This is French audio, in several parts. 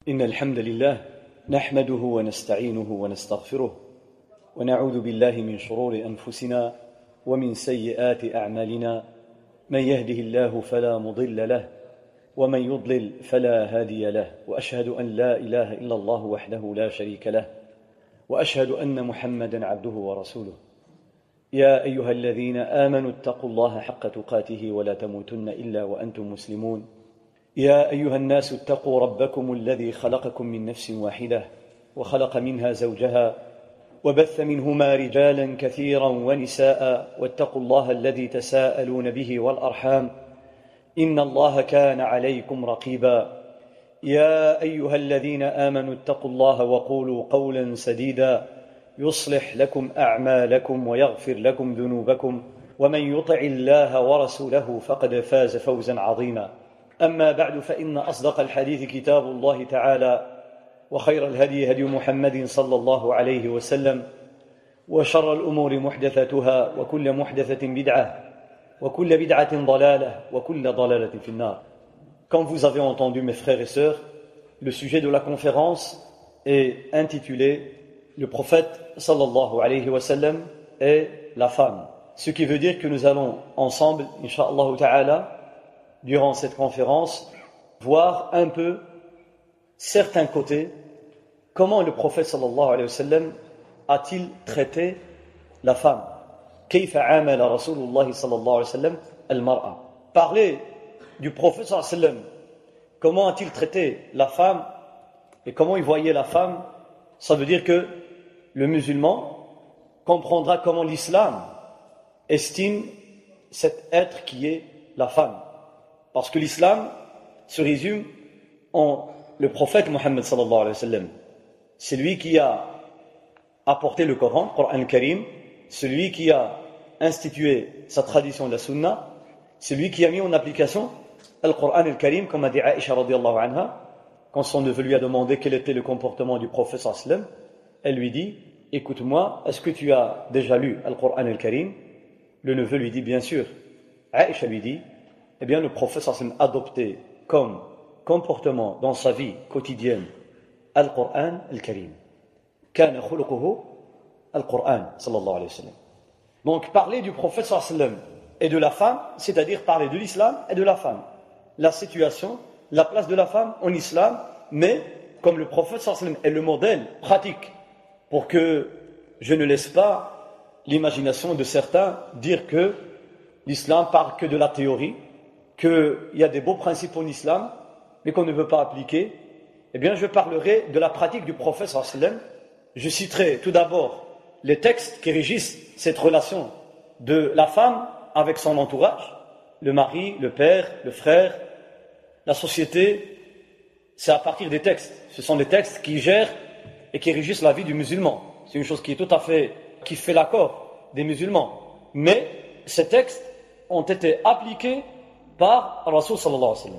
إن الحمد لله نحمده ونستعينه ونستغفره ونعوذ بالله من شرور أنفسنا ومن سيئات أعمالنا من يهده الله فلا مضل له ومن يضلل فلا هادي له وأشهد أن لا إله إلا الله وحده لا شريك له وأشهد أن محمدًا عبده ورسوله يا أيها الذين آمنوا اتقوا الله حق تقاته ولا تموتن إلا وأنتم مسلمون يا أيها الناس اتقوا ربكم الذي خلقكم من نفس واحدة وخلق منها زوجها وبث منهما رجالا كثيرا ونساء واتقوا الله الذي تساءلون به والأرحام إن الله كان عليكم رقيبا يا أيها الذين آمنوا اتقوا الله وقولوا قولا سديدا يصلح لكم أعمالكم ويغفر لكم ذنوبكم ومن يطع الله ورسوله فقد فاز فوزا عظيما أما بعد فإن أصدق الحديث كتاب الله تعالى وخير الهدي هدي محمد صلى الله عليه وسلم وشر الأمور محدثاتها وكل محدثة بدعة وكل بدعة ضلالة وكل ضلالة في النار. Comme vous avez entendu mes frères et sœurs, le sujet de la conférence est intitulé Le prophète sallallahu alayhi wa sallam et la femme. Ce qui veut dire que nous allons ensemble, incha'Allah ta'ala, durant cette conférence, voir un peu certains côtés, comment le prophète sallallahu alayhi wa sallam a-t-il traité la femme. كيف عامل رسول الله صلى الله عليه وسلم المرأة. Parler du prophète sallallahu alayhi wa sallam, comment a-t-il traité la femme et comment il voyait la femme, ça veut dire que le musulman comprendra comment l'islam estime cet être qui est la femme. Parce que l'islam se résume en le prophète Mohammed sallallahu alayhi wa sallam. C'est lui qui a apporté le Coran, le Coran al-Karim, celui qui a institué sa tradition de la sunna, celui qui a mis en application le Coran al-Karim, comme a dit Aïcha radiyallahu anha, quand son neveu lui a demandé quel était le comportement du prophète sallallahu alayhi wa sallam, elle lui dit, écoute-moi, est-ce que tu as déjà lu le Coran al-Karim? Le neveu lui dit, bien sûr. Aïcha lui dit, eh bien le prophète sallallahu alayhi wa sallam adopté comme comportement dans sa vie quotidienne le Coran al-Karim. Kana khuluquhu al-Coran sallallahu alayhi wa sallam. Donc parler du prophète sallallahu alayhi wa sallam et de la femme, c'est-à-dire parler de l'islam et de la femme. La situation, la place de la femme en islam, mais comme le prophète sallallahu alayhi wa sallam est le modèle pratique, pour que je ne laisse pas l'imagination de certains dire que l'islam parle que de la théorie, qu'il y a des beaux principes en islam, mais qu'on ne veut pas appliquer, eh bien je parlerai de la pratique du prophète sallallahu alayhi wa sallam. Je citerai tout d'abord les textes qui régissent cette relation de la femme avec son entourage, le mari, le père, le frère, la société. C'est à partir des textes. Ce sont les textes qui gèrent et qui régissent la vie du musulman. C'est une chose qui est tout à fait, qui fait l'accord des musulmans. Mais ces textes ont été appliqués par Rasul sallallahu alayhi wa sallam.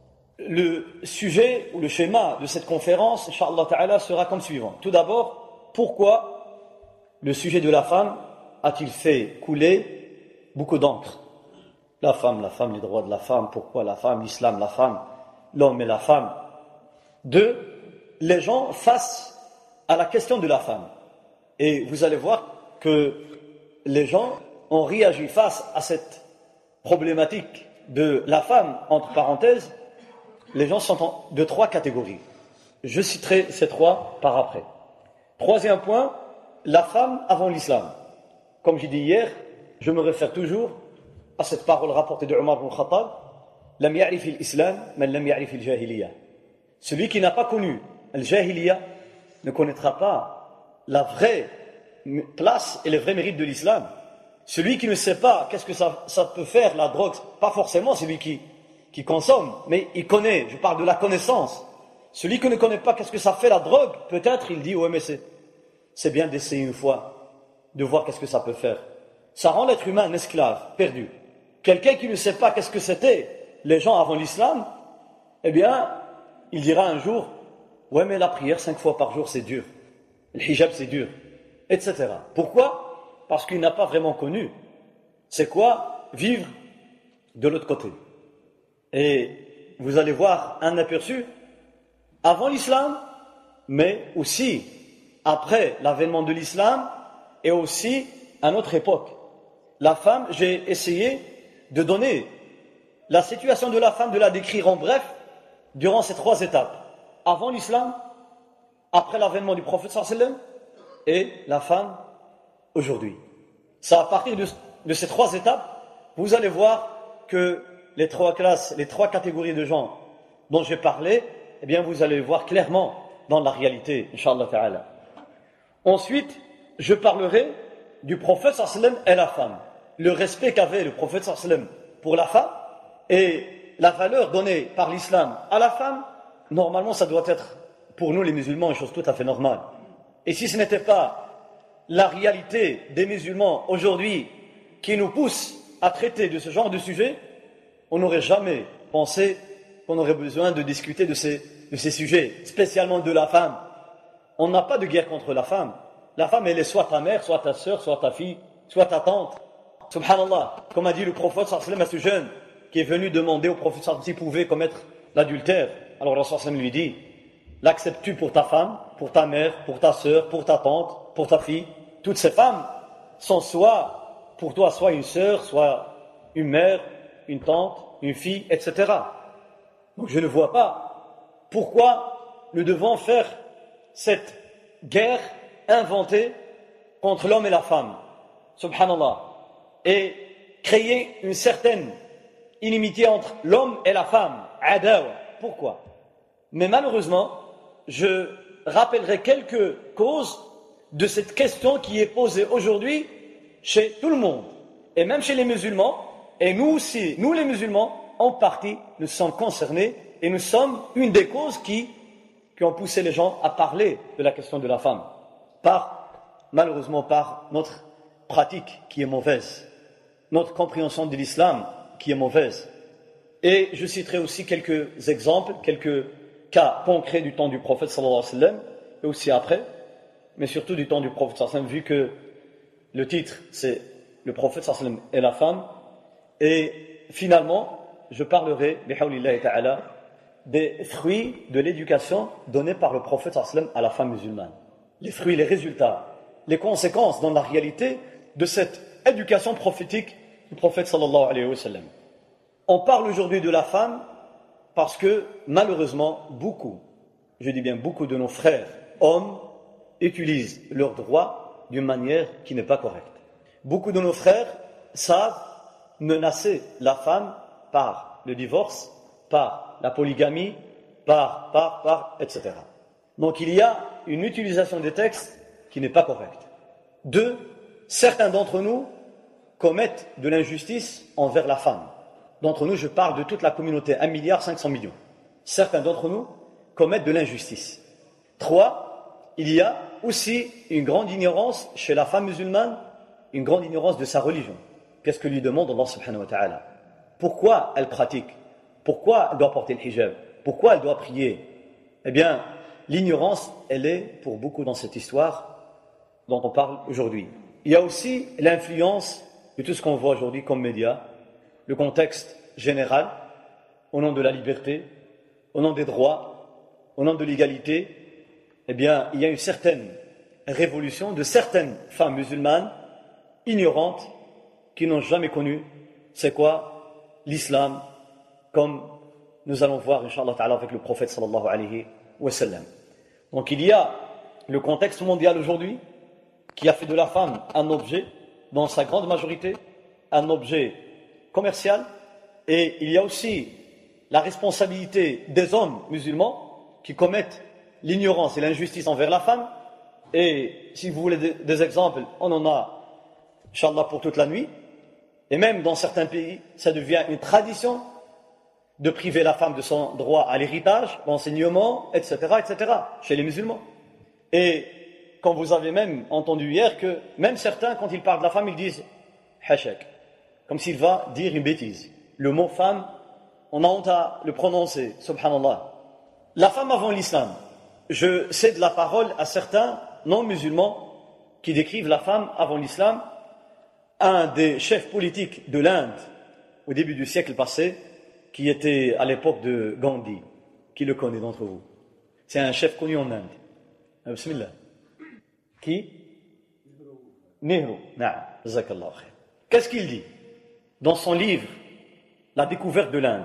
Le sujet ou le schéma de cette conférence, Inch'Allah ta'ala, sera comme suivant. Tout d'abord, pourquoi le sujet de la femme a-t-il fait couler beaucoup d'encre? La femme, les droits de la femme, pourquoi la femme, l'islam, la femme, l'homme et la femme. Deux, les gens face à la question de la femme. Et vous allez voir que les gens ont réagi face à cette problématique de la femme, entre parenthèses. Les gens sont de trois catégories. Je citerai ces trois par après. Troisième point, la femme avant l'islam. Comme j'ai dit hier, je me réfère toujours à cette parole rapportée de Omar ibn Khattab, Lam ya'rif al-islam, man lam ya'rif al-jahiliya. Celui qui n'a pas connu al-jahiliya ne connaîtra pas la vraie place et les vrais mérites de l'islam. Celui qui ne sait pas qu'est-ce que ça peut faire, la drogue, pas forcément celui qui consomme, mais il connaît, je parle de la connaissance. Celui qui ne connaît pas qu'est-ce que ça fait la drogue, peut-être il dit, ouais mais c'est bien d'essayer une fois, de voir qu'est-ce que ça peut faire. Ça rend l'être humain un esclave, perdu. Quelqu'un qui ne sait pas qu'est-ce que c'était les gens avant l'islam, eh bien, il dira un jour, ouais mais la prière 5 fois par jour c'est dur, le hijab c'est dur, etc. Pourquoi? Parce qu'il n'a pas vraiment connu c'est quoi vivre de l'autre côté. Et vous allez voir un aperçu avant l'islam, mais aussi après l'avènement de l'islam et aussi à notre époque. La femme, j'ai essayé de donner la situation de la femme, de la décrire en bref durant ces 3 étapes. Avant l'islam, après l'avènement du prophète sallallahu alayhi wa sallam et la femme aujourd'hui. Ça, à partir de ces 3 étapes, vous allez voir que les 3 classes, les 3 catégories de gens dont j'ai parlé, eh bien vous allez voir clairement dans la réalité, Inch'Allah ta'ala. Ensuite, je parlerai du prophète sallallahu alayhi wa sallam et la femme. Le respect qu'avait le prophète sallallahu alayhi wa sallam pour la femme et la valeur donnée par l'islam à la femme, normalement ça doit être pour nous les musulmans une chose tout à fait normale. Et si ce n'était pas la réalité des musulmans aujourd'hui qui nous pousse à traiter de ce genre de sujet, on n'aurait jamais pensé qu'on aurait besoin de discuter de ces sujets, spécialement de la femme. On n'a pas de guerre contre la femme. La femme, elle est soit ta mère, soit ta sœur, soit ta fille, soit ta tante. Subhanallah, comme a dit le prophète sallallahu alayhi wa sallam à ce jeune qui est venu demander au prophète sallallahu alayhi wa sallam s'il pouvait commettre l'adultère. Alors le prophète sallallahu alayhi wa sallam lui dit, l'acceptes-tu pour ta femme, pour ta mère, pour ta sœur, pour ta tante, pour ta fille? Toutes ces femmes sont soit pour toi, soit une sœur, soit une mère, une tante, une fille, etc. Donc je ne vois pas pourquoi nous devons faire cette guerre inventée contre l'homme et la femme, subhanallah, et créer une certaine inimitié entre l'homme et la femme, adawa. Pourquoi? Mais malheureusement, je rappellerai quelques causes de cette question qui est posée aujourd'hui chez tout le monde, et même chez les musulmans, et nous aussi, nous les musulmans, en partie, nous sommes concernés, et nous sommes une des causes qui ont poussé les gens à parler de la question de la femme, malheureusement par notre pratique qui est mauvaise, notre compréhension de l'islam qui est mauvaise. Et je citerai aussi quelques exemples, quelques cas concrets du temps du prophète sallallahu alayhi wa sallam, et aussi après, mais surtout du temps du prophète sallallahu alayhi wa sallam, vu que le titre c'est le prophète sallallahu alayhi wa sallam et la femme. Et finalement, je parlerai, bihawlillahi ta'ala, des fruits de l'éducation donnée par le prophète sallallahu alayhi wa sallam à la femme musulmane. Les fruits, les résultats, les conséquences dans la réalité de cette éducation prophétique du prophète sallallahu alayhi wa sallam. On parle aujourd'hui de la femme parce que malheureusement beaucoup, je dis bien beaucoup de nos frères hommes utilisent leurs droits d'une manière qui n'est pas correcte. Beaucoup de nos frères savent menacer la femme par le divorce, par la polygamie, etc. Donc il y a une utilisation des textes qui n'est pas correcte. 2, certains d'entre nous commettent de l'injustice envers la femme. D'entre nous, je parle de toute la communauté, 1,5 milliard. Certains d'entre nous commettent de l'injustice. 3, il y a aussi une grande ignorance chez la femme musulmane, une grande ignorance de sa religion. Qu'est-ce que lui demande Allah subhanahu wa ta'ala? Pourquoi elle pratique? Pourquoi elle doit porter le hijab? Pourquoi elle doit prier? Eh bien, l'ignorance, elle est pour beaucoup dans cette histoire dont on parle aujourd'hui. Il y a aussi l'influence de tout ce qu'on voit aujourd'hui comme médias, le contexte général, au nom de la liberté, au nom des droits, au nom de l'égalité. Eh bien, il y a une certaine révolution de certaines femmes musulmanes ignorantes qui n'ont jamais connu c'est quoi l'islam, comme nous allons voir, Inch'Allah ta'ala, avec le prophète sallallahu alayhi wa sallam. Donc il y a le contexte mondial aujourd'hui qui a fait de la femme un objet, dans sa grande majorité, un objet commercial, et il y a aussi la responsabilité des hommes musulmans qui commettent l'ignorance et l'injustice envers la femme. Et si vous voulez des exemples, on en a, Inch'Allah, pour toute la nuit. Et même dans certains pays, ça devient une tradition de priver la femme de son droit à l'héritage, l'enseignement, etc., chez les musulmans. Et quand vous avez même entendu hier que même certains, quand ils parlent de la femme, ils disent « hachak », comme s'il va dire une bêtise. Le mot femme, on a honte à le prononcer, subhanallah. La femme avant l'islam, je cède la parole à certains non-musulmans qui décrivent la femme avant l'islam. Un des chefs politiques de l'Inde, au début du siècle passé, qui était à l'époque de Gandhi, qui le connaît d'entre vous? C'est un chef connu en Inde. Bismillah. Qui? Nehru. Naam. Jazakallah khair. Qu'est-ce qu'il dit dans son livre La découverte de l'Inde?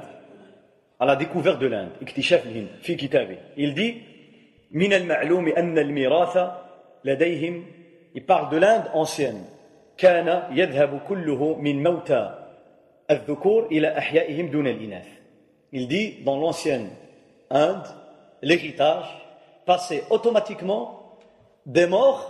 À la découverte de l'Inde. اكتشاف الهند في كتابه. Il dit من المعلوم أن الميراث لديهم. Il parle de l'Inde ancienne. كان يذهب كله من موتى الذكور إلى أحيائهم دون الإناث. Il dit dans l'ancienne Inde, l'héritage passait automatiquement des morts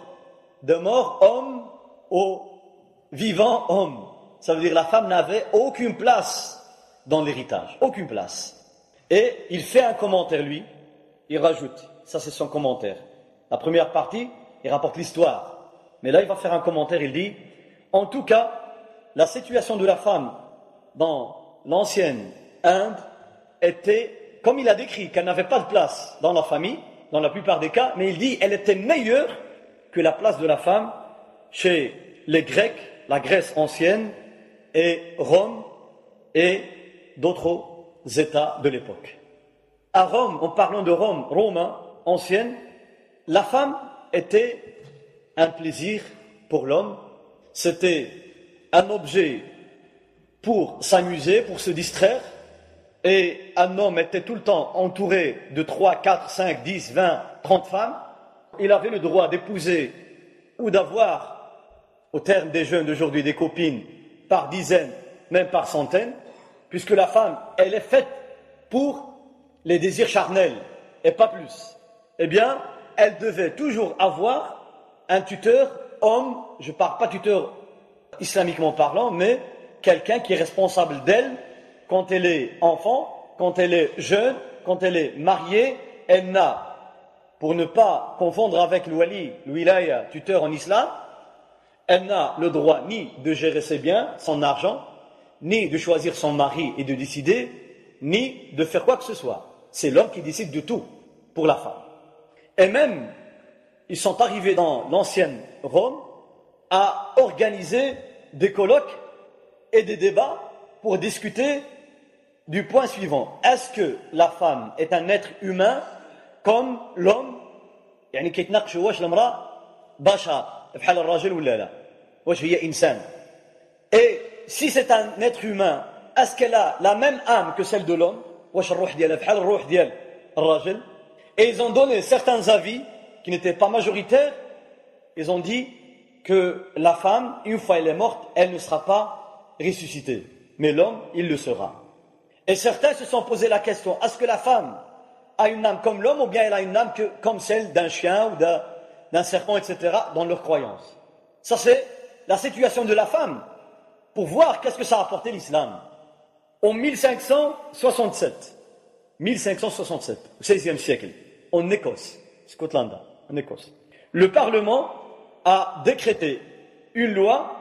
hommes aux vivants hommes. Ça veut dire que la femme n'avait aucune place dans l'héritage, aucune place. Et il fait un commentaire, lui, il rajoute, ça c'est son commentaire. La première partie, il rapporte l'histoire. Mais là, il va faire un commentaire, il dit, en tout cas, la situation de la femme dans l'ancienne Inde était, comme il a décrit, qu'elle n'avait pas de place dans la famille, dans la plupart des cas, mais il dit, elle était meilleure que la place de la femme chez les Grecs, la Grèce ancienne, et Rome, et d'autres États de l'époque. À Rome, en parlant de Rome, romain, ancienne, la femme était un plaisir pour l'homme, c'était un objet pour s'amuser, pour se distraire, et un homme était tout le temps entouré de 3, 4, 5, 10, 20, 30 femmes. Il avait le droit d'épouser ou d'avoir, au terme des jeunes d'aujourd'hui, des copines par dizaines, même par centaines, puisque la femme, elle est faite pour les désirs charnels, et pas plus. Eh bien, elle devait toujours avoir un tuteur homme, je ne parle pas tuteur islamiquement parlant, mais quelqu'un qui est responsable d'elle quand elle est enfant, quand elle est jeune, quand elle est mariée. Elle n'a, pour ne pas confondre avec le wali, le wilaya, tuteur en islam, elle n'a le droit ni de gérer ses biens, son argent, ni de choisir son mari et de décider, ni de faire quoi que ce soit. C'est l'homme qui décide de tout pour la femme. Et même, ils sont arrivés dans l'ancienne Rome à organiser des colloques et des débats pour discuter du point suivant. Est-ce que la femme est un être humain comme l'homme? يعني كيتناقشوا واش المرأة بشر بحال الرجل ولا لا؟ واش هي إنسان؟ Et si c'est un être humain, est-ce qu'elle a la même âme que celle de l'homme? واش الروح ديالها بحال الروح ديال الراجل؟ Et ils ont donné certains avis qui n'étaient pas majoritaires. Ils ont dit que la femme, une fois elle est morte, elle ne sera pas ressuscitée. Mais l'homme, il le sera. Et certains se sont posé la question, est-ce que la femme a une âme comme l'homme ou bien elle a une âme comme celle d'un chien ou d'un serpent, etc., dans leur croyance? Ça, c'est la situation de la femme, pour voir qu'est-ce que ça a apporté l'islam. En 1567, au XVIe siècle, en Écosse, Scotland, en Écosse, le Parlement a décrété une loi,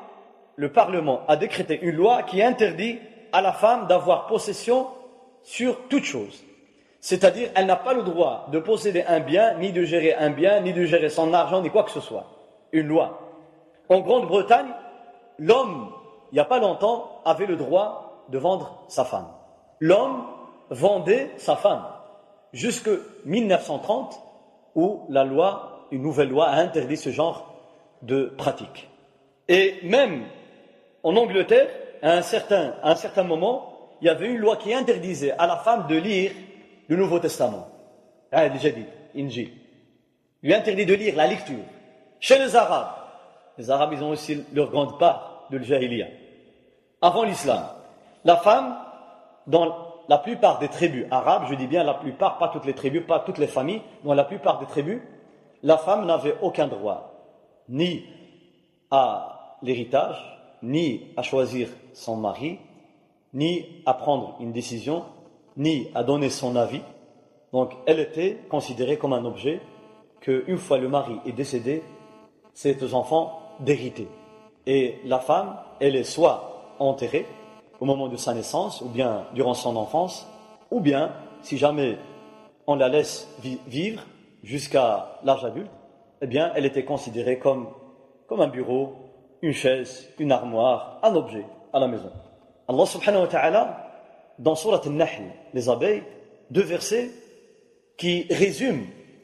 qui interdit à la femme d'avoir possession sur toute chose. C'est-à-dire, elle n'a pas le droit de posséder un bien, ni de gérer un bien, ni de gérer son argent, ni quoi que ce soit. Une loi. En Grande-Bretagne, l'homme, il n'y a pas longtemps, avait le droit de vendre sa femme. L'homme vendait sa femme jusqu'en 1930, où une nouvelle loi a interdit ce genre de pratique. Et même en Angleterre, à un certain moment, il y avait une loi qui interdisait à la femme de lire le Nouveau Testament. Injil. Lui interdit de lire la lecture. Chez les Arabes, ils ont aussi leur grande part de l'Jahiliya. Avant l'islam, la femme, dans la plupart des tribus arabes, je dis bien la plupart, pas toutes les tribus, pas toutes les familles, dans la plupart des tribus, la femme n'avait aucun droit, ni à l'héritage, ni à choisir son mari, ni à prendre une décision, ni à donner son avis. Donc elle était considérée comme un objet qu'une fois le mari est décédé, c'est aux enfants d'hériter. Et la femme, elle est soit enterrée au moment de sa naissance, ou bien durant son enfance, ou bien, si jamais on la laisse vivre jusqu'à l'âge adulte, eh bien elle était considérée comme un bureau, une chaise, une armoire, un objet à la maison. Allah subhanahu wa ta'ala, dans Surat al-Nahl, les abeilles, 2 versets qui résument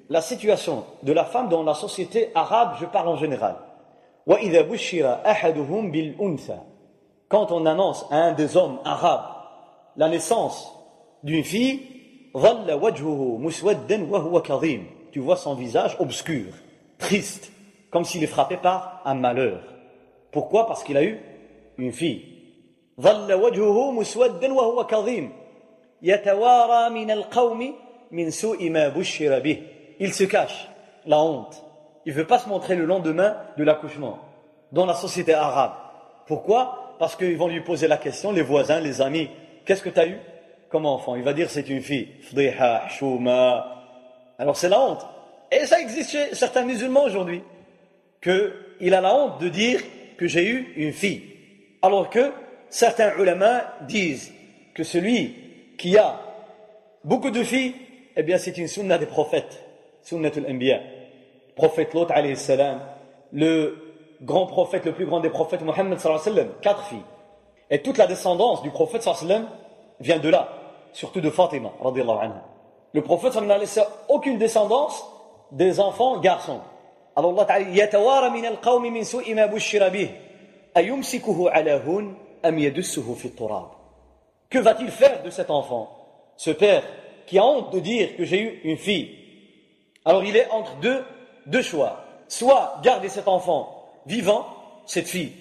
la situation de la femme dans la société arabe, je parle en général. وَإِذَا بُشِّرَ أَحَدُهُمْ بِالْأُنْثَى. Quand on annonce à un des hommes arabes la naissance d'une fille, ظَلَّ وَجْهُهُ مُسْوَدًّا وَهُوَ كَظِيمٌ. Tu vois son visage obscur, triste, comme s'il est frappé par un malheur. Pourquoi? Parce qu'il a eu une fille. ظَلَّ وَجْهُهُ مُسْوَدًّا وَهُوَ كَظِيمٌ يَتَوَارَى مِنَ الْقَوْمِ مِنْ سُوءِ مَا بُشِّرَ بِهِ. Il se cache, la honte. Il ne veut pas se montrer le lendemain de l'accouchement dans la société arabe. Pourquoi? Parce qu'ils vont lui poser la question, les voisins, les amis, qu'est-ce que tu as eu comme enfant? Il va dire c'est une fille. Fdiha, chouma. Alors c'est la honte. Et ça existe chez certains musulmans aujourd'hui, qu'il a la honte de dire que j'ai eu une fille. Alors que certains ulama disent que celui qui a beaucoup de filles, eh bien c'est une sunna des prophètes. Sunnatul Anbiya. Prophète Lot alayhi salam, le grand prophète, le plus grand des prophètes, Mohammed sallallahu alayhi wa sallam, 4 filles. Et toute la descendance du prophète sallallahu alayhi wa sallam vient de là, surtout de Fatima radiyallahu anha. Le prophète sallallahu alayhi wa sallam n'a laissé aucune descendance des enfants garçons. Alors Allah ta'ala yatawara min al-qawmi min su'i ma bushira bih ayumsikuhu ala hun am yadussuhu fi at-turab. Que va-t-il faire de cet enfant, ce père qui a honte de dire que j'ai eu une fille? Alors il est entre deux choix. Soit garder cet enfant vivant, cette fille,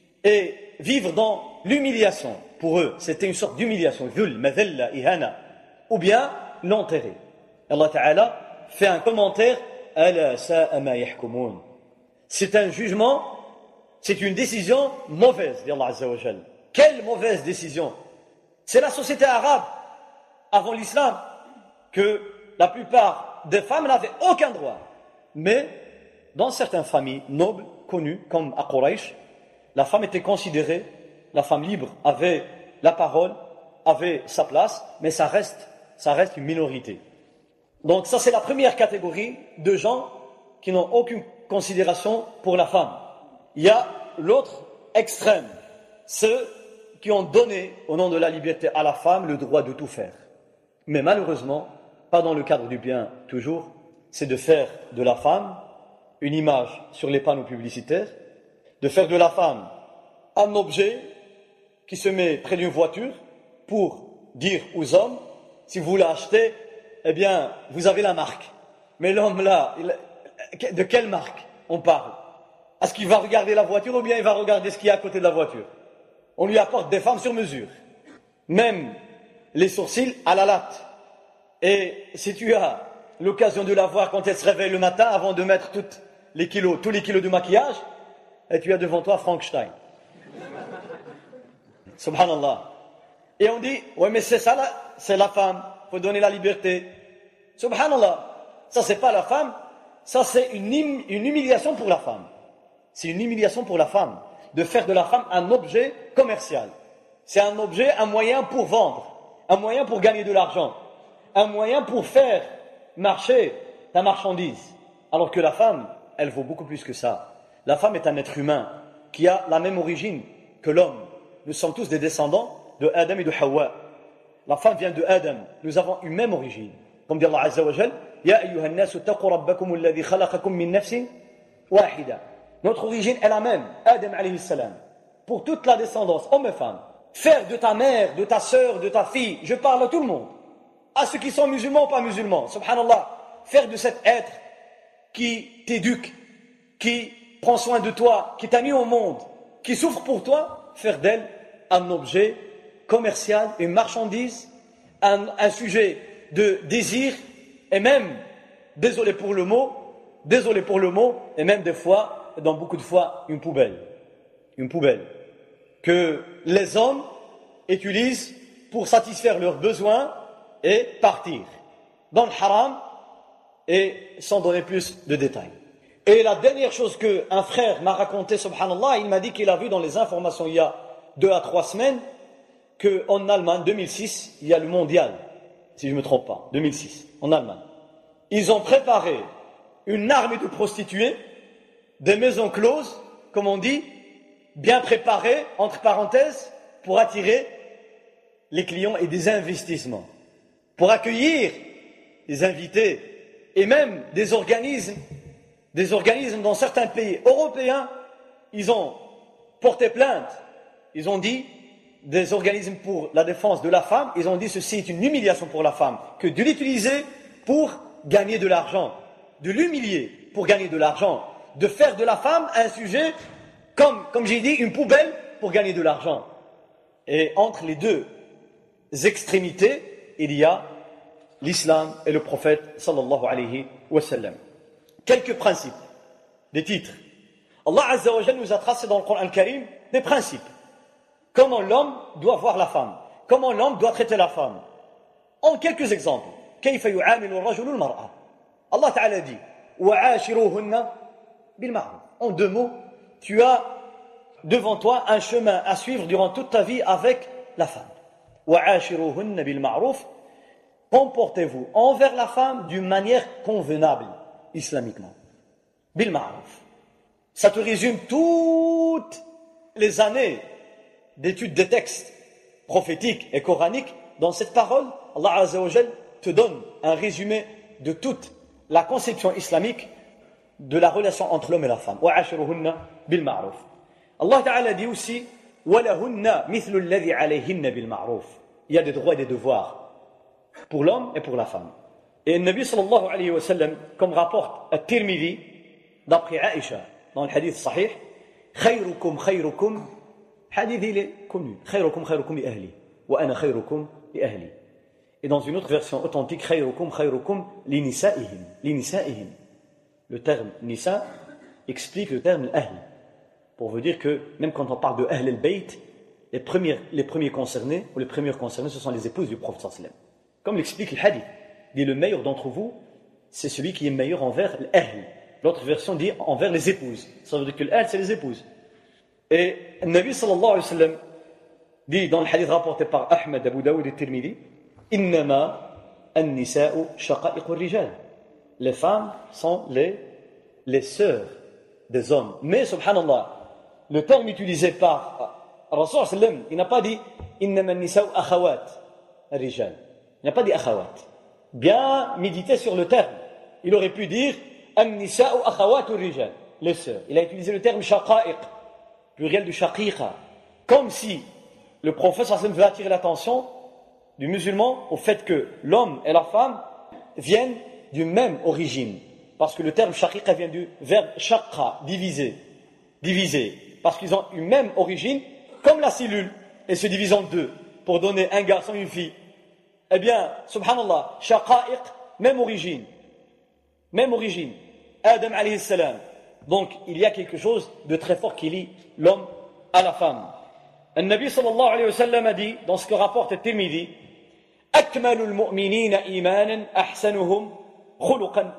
et vivre dans l'humiliation. Pour eux, c'était une sorte d'humiliation. Dhul, madhalla, ihana. Ou bien l'enterrer. Allah Ta'ala fait un commentaire. Ala sa'a ma yahkumun. C'est un jugement, c'est une décision mauvaise, dit Allah Azza wa Jal. Quelle mauvaise décision! C'est la société arabe, avant l'islam, que la plupart des femmes n'avaient aucun droit. Mais dans certaines familles nobles, connues, comme à Quraysh, la femme était considérée, la femme libre avait la parole, avait sa place, mais ça reste une minorité. Donc ça c'est la première catégorie de gens qui n'ont aucune considération pour la femme. Il y a l'autre extrême, ceux qui ont donné au nom de la liberté à la femme le droit de tout faire. Mais malheureusement, pas dans le cadre du bien toujours, c'est de faire de la femme une image sur les panneaux publicitaires, de faire de la femme un objet qui se met près d'une voiture pour dire aux hommes, si vous l'achetez, eh bien, vous avez la marque. Mais l'homme là, de quelle marque on parle? Est-ce qu'il va regarder la voiture ou bien il va regarder ce qu'il y a à côté de la voiture? On lui apporte des femmes sur mesure. Même les sourcils à la latte. Et si tu as l'occasion de la voir quand elle se réveille le matin, avant de mettre tous les kilos de maquillage, et tu as devant toi Frankenstein. Subhanallah. Et on dit, ouais mais c'est ça, c'est la femme, il faut donner la liberté. Subhanallah, ça c'est pas la femme, ça c'est une humiliation pour la femme. C'est une humiliation pour la femme, de faire de la femme un objet commercial. C'est un objet, un moyen pour vendre, un moyen pour gagner de l'argent, un moyen pour faire marcher ta marchandise. Alors que la femme, elle vaut beaucoup plus que ça. La femme est un être humain qui a la même origine que l'homme. Nous sommes tous des descendants de Adam et de Hawa. La femme vient de Adam. Nous avons une même origine. Comme dit Allah Azza wa Jal, Ya ayyuhan nasu taqu rabbakum alladhi khalaqakum min nafsin wahida. Notre origine est la même, Adam alayhi salam. Pour toute la descendance, hommes et femmes. Faire de ta mère, de ta sœur, de ta fille, je parle à tout le monde. À ceux qui sont musulmans ou pas musulmans, subhanallah. Faire de cet être qui t'éduque, qui prend soin de toi, qui t'a mis au monde, qui souffre pour toi, faire d'elle un objet commercial, une marchandise, un sujet de désir, et même, désolé pour le mot, et même des fois, dans beaucoup de fois, une poubelle. Une poubelle. Que les hommes utilisent pour satisfaire leurs besoins et partir dans le haram, et sans donner plus de détails. Et la dernière chose qu'un frère m'a raconté, subhanallah, il m'a dit qu'il a vu dans les informations il y a 2 à 3 semaines qu'en Allemagne, 2006, il y a le mondial, si je ne me trompe pas, 2006, en Allemagne. Ils ont préparé une armée de prostituées, des maisons closes, comme on dit, bien préparées, entre parenthèses, pour attirer les clients et des investissements, pour accueillir les invités Et même des organismes dans certains pays européens, ils ont porté plainte. Ils ont dit, des organismes pour la défense de la femme, ils ont dit ceci est une humiliation pour la femme, que de l'utiliser pour gagner de l'argent, de l'humilier pour gagner de l'argent, de faire de la femme un sujet, comme j'ai dit, une poubelle pour gagner de l'argent. Et entre les deux extrémités, il y a l'islam et le prophète sallallahu alayhi wa sallam. Quelques principes, des titres. Allah Azza wa Jalla nous a tracé dans le Coran Karim des principes. Comment l'homme doit voir la femme, comment l'homme doit traiter la femme. En quelques exemples. كيف يعامل الرجل المرأة. Allah Ta'ala dit وعاشروهن بالمعروف. En deux mots, tu as devant toi un chemin à suivre durant toute ta vie avec la femme. وعاشروهن بالمعروف. Comportez-vous envers la femme d'une manière convenable, islamiquement. Bilma'ruf. Ça te résume toutes les années d'études des textes prophétiques et coraniques. Dans cette parole, Allah Azza wa Jal te donne un résumé de toute la conception islamique de la relation entre l'homme et la femme. وَعَاشِرُهُنَّ بِالْمَعْرُوفِ. Allah Ta'ala dit aussi وَلَهُنَّ مِثْلُ الَّذِي عَلَيْهِنَّ بِالْمَعْرُوفِ. Il y a des droits et des devoirs pour l'homme et pour la femme. Et le Nabi sallallahu alayhi wa sallam, comme rapporte At-Tirmidhi, d'après Aïcha, dans le hadith sahih, خَيْرُكُمْ خَيْرُكُمْ, hadith il est connu, خَيْرُكُمْ خَيْرُكُمْ لِأَهْلِ وَأَنَا خَيْرُكُمْ لِأَهْلِ. Et dans une autre version authentique, خَيْرُكُمْ خَيْرُكُمْ لِنِسَائِهِمْ. Le terme nisa explique le terme ahl, pour vous dire que même quand on parle de ahl al-bayt, les premiers concernés, ou les premières concernées, ce sont les épouses du prophète sallallahu alayhi wa sallam. Comme l'explique le hadith, dit le meilleur d'entre vous, c'est celui qui est meilleur envers l'ahl. L'autre version dit envers les épouses. Ça veut dire que l'ahl, c'est les épouses. Et le Nabi sallallahu alayhi wa sallam dit dans le hadith rapporté par Ahmed, Abu Daoud et Tirmidhi, Innama an-nisa'u shaqa'iqu ar-rijal. Les femmes sont les sœurs des hommes. Mais, subhanallah, le terme utilisé par Rasul sallallahu alayhi wa sallam, il n'a pas dit Innama an-nisa'u akhawat ar-rijal. Il n'a pas dit akhawat. Bien méditer sur le terme. Il aurait pu dire an-nisa'u akhawat ar-rijal, les sœurs. Il a utilisé le terme shaqa'iq, pluriel de shaqiqa, comme si le prophète sallallahu alayhi wa sallam veut attirer l'attention du musulman au fait que l'homme et la femme viennent d'une même origine. Parce que le terme shaqiqa vient du verbe shaqqa, diviser. Parce qu'ils ont une même origine, comme la cellule, et se divise en deux, pour donner un garçon et une fille. Eh bien, subhanallah, shaqa'iq, même origine. Adam alayhi salam. Donc, il y a quelque chose de très fort qui lie l'homme à la femme. Le Nabi sallallahu alayhi wa sallam a dit, dans ce que rapporte Tirmidhi, أكمل المؤمنين إيمانا أحسنهم خلقا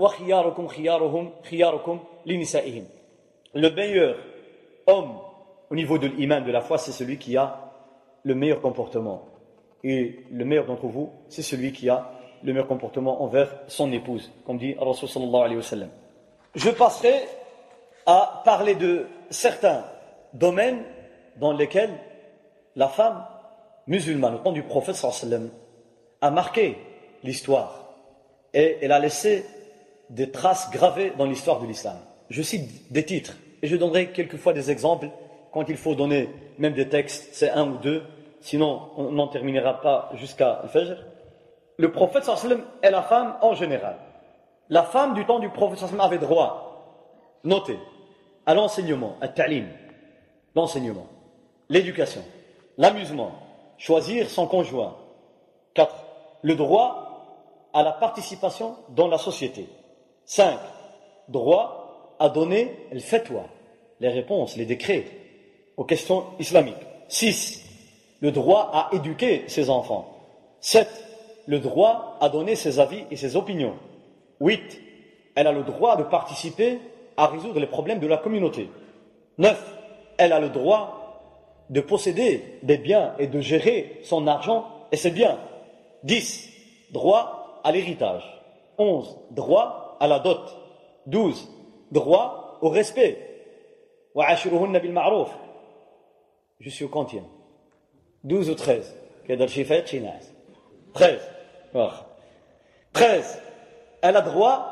وخياركم لنسائهم. Le meilleur homme au niveau de l'iman, de la foi, c'est celui qui a le meilleur comportement. Et le meilleur d'entre vous, c'est celui qui a le meilleur comportement envers son épouse, comme dit Rasul sallallahu alayhi wa sallam. Je passerai à parler de certains domaines dans lesquels la femme musulmane, au temps du prophète sallallahu alayhi wa sallam, a marqué l'histoire et elle a laissé des traces gravées dans l'histoire de l'islam. Je cite des titres et je donnerai quelquefois des exemples quand il faut donner même des textes, c'est un ou deux, sinon on n'en terminera pas jusqu'à Al-Fajr. Le prophète sallallahu alayhi wa sallam et la femme en général. La femme du temps du prophète sallallahu alayhi wa sallam avait droit, notez, à l'enseignement, à ta'lim, l'enseignement, l'éducation, l'amusement, choisir son conjoint. 4. Le droit à la participation dans la société. 5. Droit à donner le fatwa, les réponses, les décrets aux questions islamiques. 6. Le droit à éduquer ses enfants. 7. Le droit à donner ses avis et ses opinions. 8. Elle a le droit de participer à résoudre les problèmes de la communauté. 9. Elle a le droit de posséder des biens et de gérer son argent et ses biens. 10. Droit à l'héritage. 11. Droit à la dot. 12. Droit au respect. وَعَاشِرُهُنَّ بِالْمَعْرُوفِ. Je suis au quantième. 12 ou 13. 13. 13. Elle a droit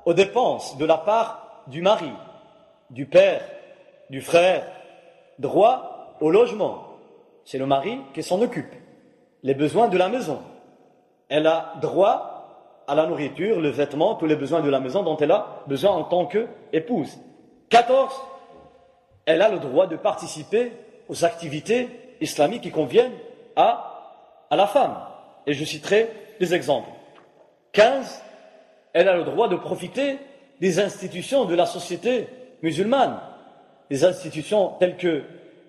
aux dépenses de la part du mari, du père, du frère, droit au logement. C'est le mari qui s'en occupe. Les besoins de la maison. Elle a droit à la nourriture, le vêtement, tous les besoins de la maison dont elle a besoin en tant qu'épouse. 14. Elle a le droit de participer aux activités islamiques qui conviennent à la femme. Et je citerai des exemples. 15. Elle a le droit de profiter des institutions de la société musulmane. Des institutions telles que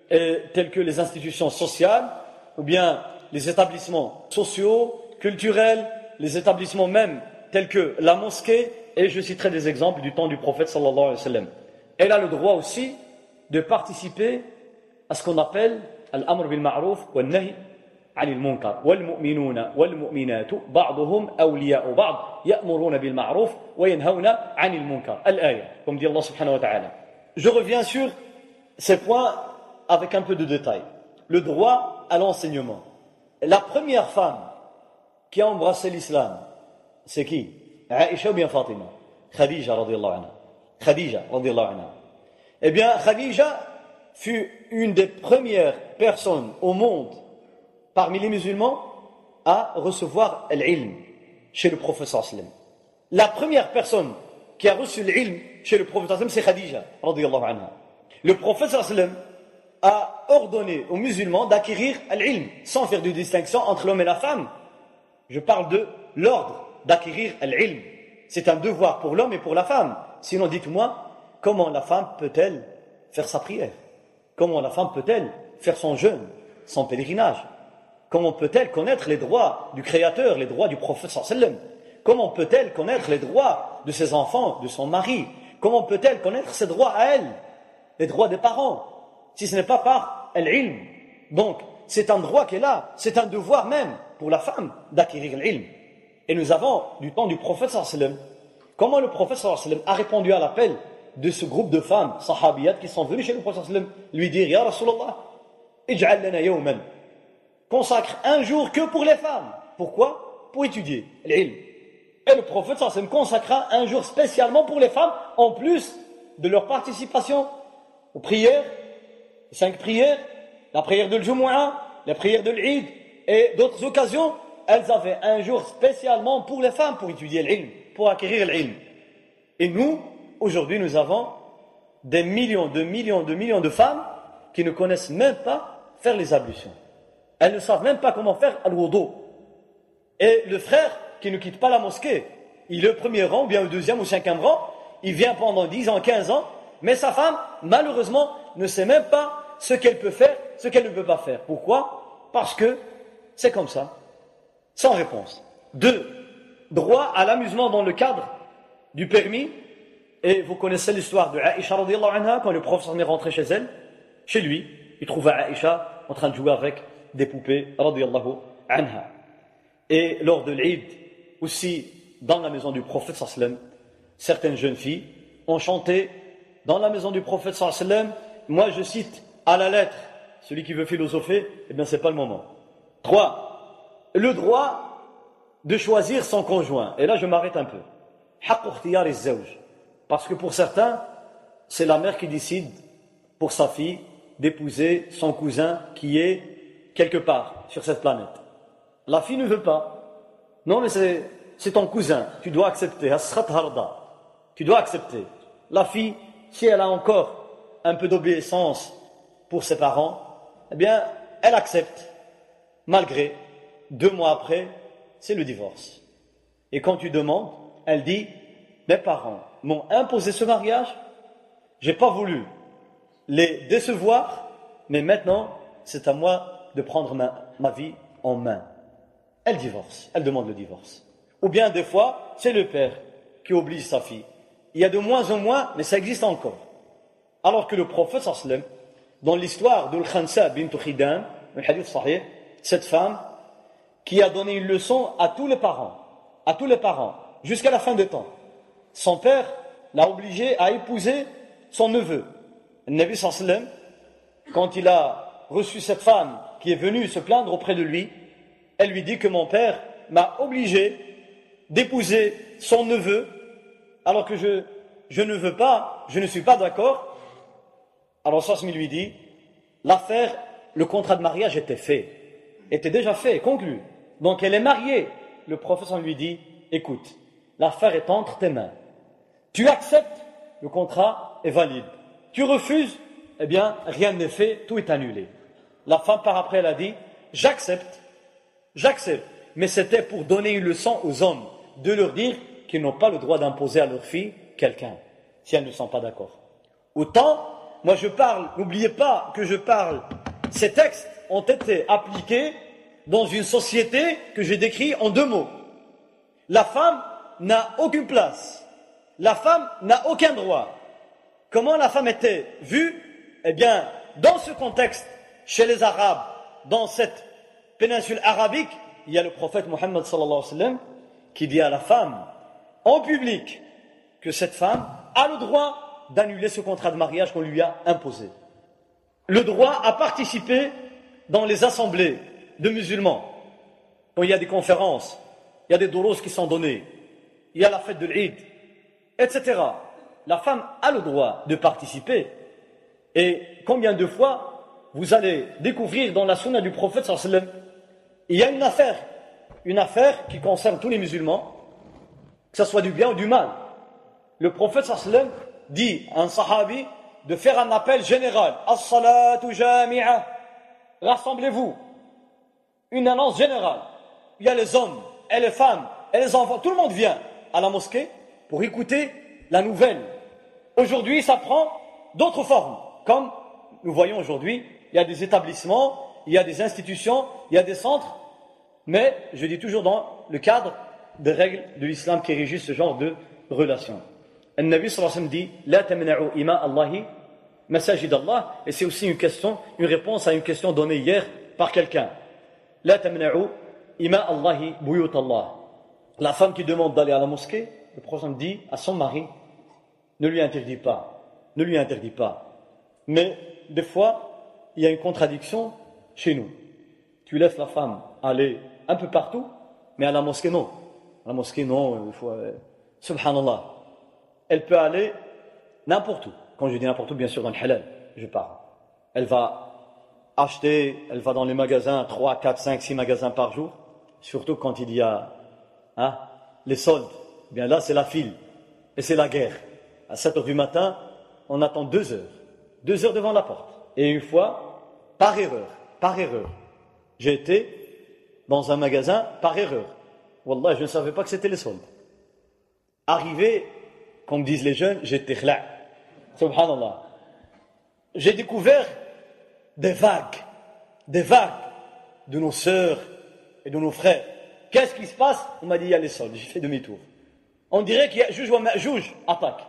les institutions sociales, ou bien les établissements sociaux, culturels, les établissements même tels que la mosquée, et je citerai des exemples du temps du prophète sallallahu alayhi wa sallam. Elle a le droit aussi de participer à ce qu'on appelle al-amr bil ma'ruf wa al-nahy 'anil munkar wal mu'minuna wal mu'minatu ba'duhum awliya'u ba'd ya'muruna bil ma'ruf wa yanhauna 'anil munkar. Al-aya, comme dit Allah subhanahu wa ta'ala. Je reviens sur ces points avec un peu de détail. Le droit à l'enseignement. La première femme qui a embrassé l'islam, c'est qui? Aïcha ou bien Fatima? Khadija radiyallahu anha. Khadija radiyallahu anha. Eh bien, Khadija fut une des premières personnes au monde, parmi les musulmans, à recevoir l'ilm chez le prophète sallallahu alayhi wa sallam. La première personne qui a reçu l'ilm chez le prophète sallallahu alayhi wa sallam, c'est Khadija radiyallahu anha. Le prophète sallallahu alayhi wa sallam a ordonné aux musulmans d'acquérir l'ilm, sans faire de distinction entre l'homme et la femme. Je parle de l'ordre d'acquérir l'ilm. C'est un devoir pour l'homme et pour la femme. Sinon, dites-moi, comment la femme peut-elle faire sa prière? Comment la femme peut-elle faire son jeûne, son pèlerinage? Comment peut-elle connaître les droits du Créateur, les droits du prophète sallallahu alayhi wa sallam? Comment peut-elle connaître les droits de ses enfants, de son mari? Comment peut-elle connaître ses droits à elle, les droits des parents, si ce n'est pas par l'ilm? Donc, c'est un droit qu'elle a, c'est un devoir même pour la femme d'acquérir l'ilm. Et nous avons, du temps du prophète sallallahu alayhi wa sallam, comment le prophète sallallahu alayhi wa sallam a répondu à l'appel de ce groupe de femmes, sahabiyat, qui sont venues chez le prophète sallallahu alayhi wa sallam, lui dire, Ya Rasulallah, ij'al lana yawman, consacre un jour que pour les femmes. Pourquoi? Pour étudier l'ilm. Et le prophète sallallahu alayhi wa sallam consacra un jour spécialement pour les femmes, en plus de leur participation aux prières, les 5 prières, la prière de l'Jumu'ah, la prière de l'Eid et d'autres occasions. Elles avaient un jour spécialement pour les femmes pour étudier l'ilm, pour acquérir l'ilm. Et nous, aujourd'hui, nous avons des millions de femmes qui ne connaissent même pas faire les ablutions. Elles ne savent même pas comment faire al-wudu. Et le frère qui ne quitte pas la mosquée, il est au premier rang, ou bien au deuxième ou 5e rang, il vient pendant 10 ans, 15 ans, mais sa femme, malheureusement, ne sait même pas ce qu'elle peut faire, ce qu'elle ne peut pas faire. Pourquoi? Parce que c'est comme ça. Sans réponse. 2. Droit à l'amusement dans le cadre du permis. Et vous connaissez l'histoire de Aïcha radiyallahu anha, quand le prophète est rentré chez elle, chez lui, il trouva Aïcha en train de jouer avec des poupées radiyallahu anha. Et lors de l'Eid, aussi dans la maison du prophète sallallahu alayhi wa sallam, certaines jeunes filles ont chanté dans la maison du prophète sallallahu alayhi wa sallam. Moi je cite à la lettre, celui qui veut philosopher, eh bien c'est pas le moment. 3. Le droit de choisir son conjoint. Et là je m'arrête un peu. Haqq ikhtiyar az-zawj. Parce que pour certains, c'est la mère qui décide pour sa fille d'épouser son cousin qui est quelque part sur cette planète. La fille ne veut pas. Non, mais c'est ton cousin. Tu dois accepter. Tu dois accepter. La fille, si elle a encore un peu d'obéissance pour ses parents, eh bien, elle accepte. Malgré, 2 mois après, c'est le divorce. Et quand tu demandes, elle dit, mes parents m'ont imposé ce mariage, j'ai pas voulu les décevoir, mais maintenant, c'est à moi de prendre ma vie en main. Elle divorce, elle demande le divorce. Ou bien des fois, c'est le père qui oblige sa fille. Il y a de moins en moins, mais ça existe encore. Alors que le prophète sallallahu alayhi wa sallam, dans l'histoire de Khansa bint Khidam, le hadith sahih, cette femme qui a donné une leçon à tous les parents, jusqu'à la fin des temps. Son père l'a obligé à épouser son neveu. Le Nabi sallallahu alayhi wa sallam, quand il a reçu cette femme qui est venue se plaindre auprès de lui, elle lui dit que mon père m'a obligé d'épouser son neveu alors que je ne veux pas, je ne suis pas d'accord. Alors Rasul lui dit, l'affaire, le contrat de mariage était déjà fait, conclu. Donc elle est mariée. Le prophète lui dit, écoute, l'affaire est entre tes mains. Tu acceptes, le contrat est valide. Tu refuses, eh bien, rien n'est fait, tout est annulé. La femme, par après, elle a dit, j'accepte. Mais c'était pour donner une leçon aux hommes, de leur dire qu'ils n'ont pas le droit d'imposer à leur fille quelqu'un, si elles ne sont pas d'accord. Autant, moi je parle, n'oubliez pas que je parle, ces textes ont été appliqués dans une société que j'ai décrite en 2 mots. La femme n'a aucune place. La femme n'a aucun droit. Comment la femme était vue? Eh bien, dans ce contexte, chez les Arabes, dans cette péninsule arabique, il y a le prophète Mohammed sallallahu alayhi wa sallam qui dit à la femme, en public, que cette femme a le droit d'annuler ce contrat de mariage qu'on lui a imposé. Le droit à participer dans les assemblées de musulmans, quand il y a des conférences, il y a des douros qui sont donnés, il y a la fête de l'Eid, etc. La femme a le droit de participer. Et combien de fois vous allez découvrir dans la sunna du prophète sallallahu alayhi wa sallam, il y a une affaire qui concerne tous les musulmans, que ce soit du bien ou du mal. Le prophète sallallahu alayhi wa sallam dit à un sahabi de faire un appel général. As-salatu jami'a. Rassemblez-vous. Une annonce générale. Il y a les hommes et les femmes et les enfants. Tout le monde vient à la mosquée pour écouter la nouvelle. Aujourd'hui, ça prend d'autres formes. Comme nous voyons aujourd'hui, il y a des établissements, il y a des institutions, il y a des centres. Mais je dis toujours dans le cadre des règles de l'islam qui régissent ce genre de relations. Le Nabi sallallahu alayhi wa sallam dit La tamna'u ima Allahi masajid Allah. Et c'est aussi une réponse à une question donnée hier par quelqu'un. La tamna'u ima Allahi buyut Allah. La femme qui demande d'aller à la mosquée, le prophète dit à son mari ne lui interdis pas. Mais des fois, il y a une contradiction chez nous. Tu laisses la femme aller un peu partout, mais à la mosquée non. À la mosquée non, il faut. Subhanallah. Elle peut aller n'importe où. Quand je dis n'importe où, bien sûr dans le halal, je parle. Elle va acheter, elle va dans les magasins, 3, 4, 5, 6 magasins par jour, surtout quand il y a les soldes. Bien là, c'est la file et c'est la guerre. À 7 heures du matin, on attend 2 heures. 2 heures devant la porte. Et une fois, par erreur, j'ai été dans un magasin par erreur. Wallah, je ne savais pas que c'était les soldes. Arrivé, comme disent les jeunes, j'étais khla'. Subhanallah. J'ai découvert des vagues de nos sœurs et de nos frères. Qu'est-ce qui se passe? On m'a dit, il y a les soldes. J'ai fait demi-tour. On dirait qu'il y a Juge attaque.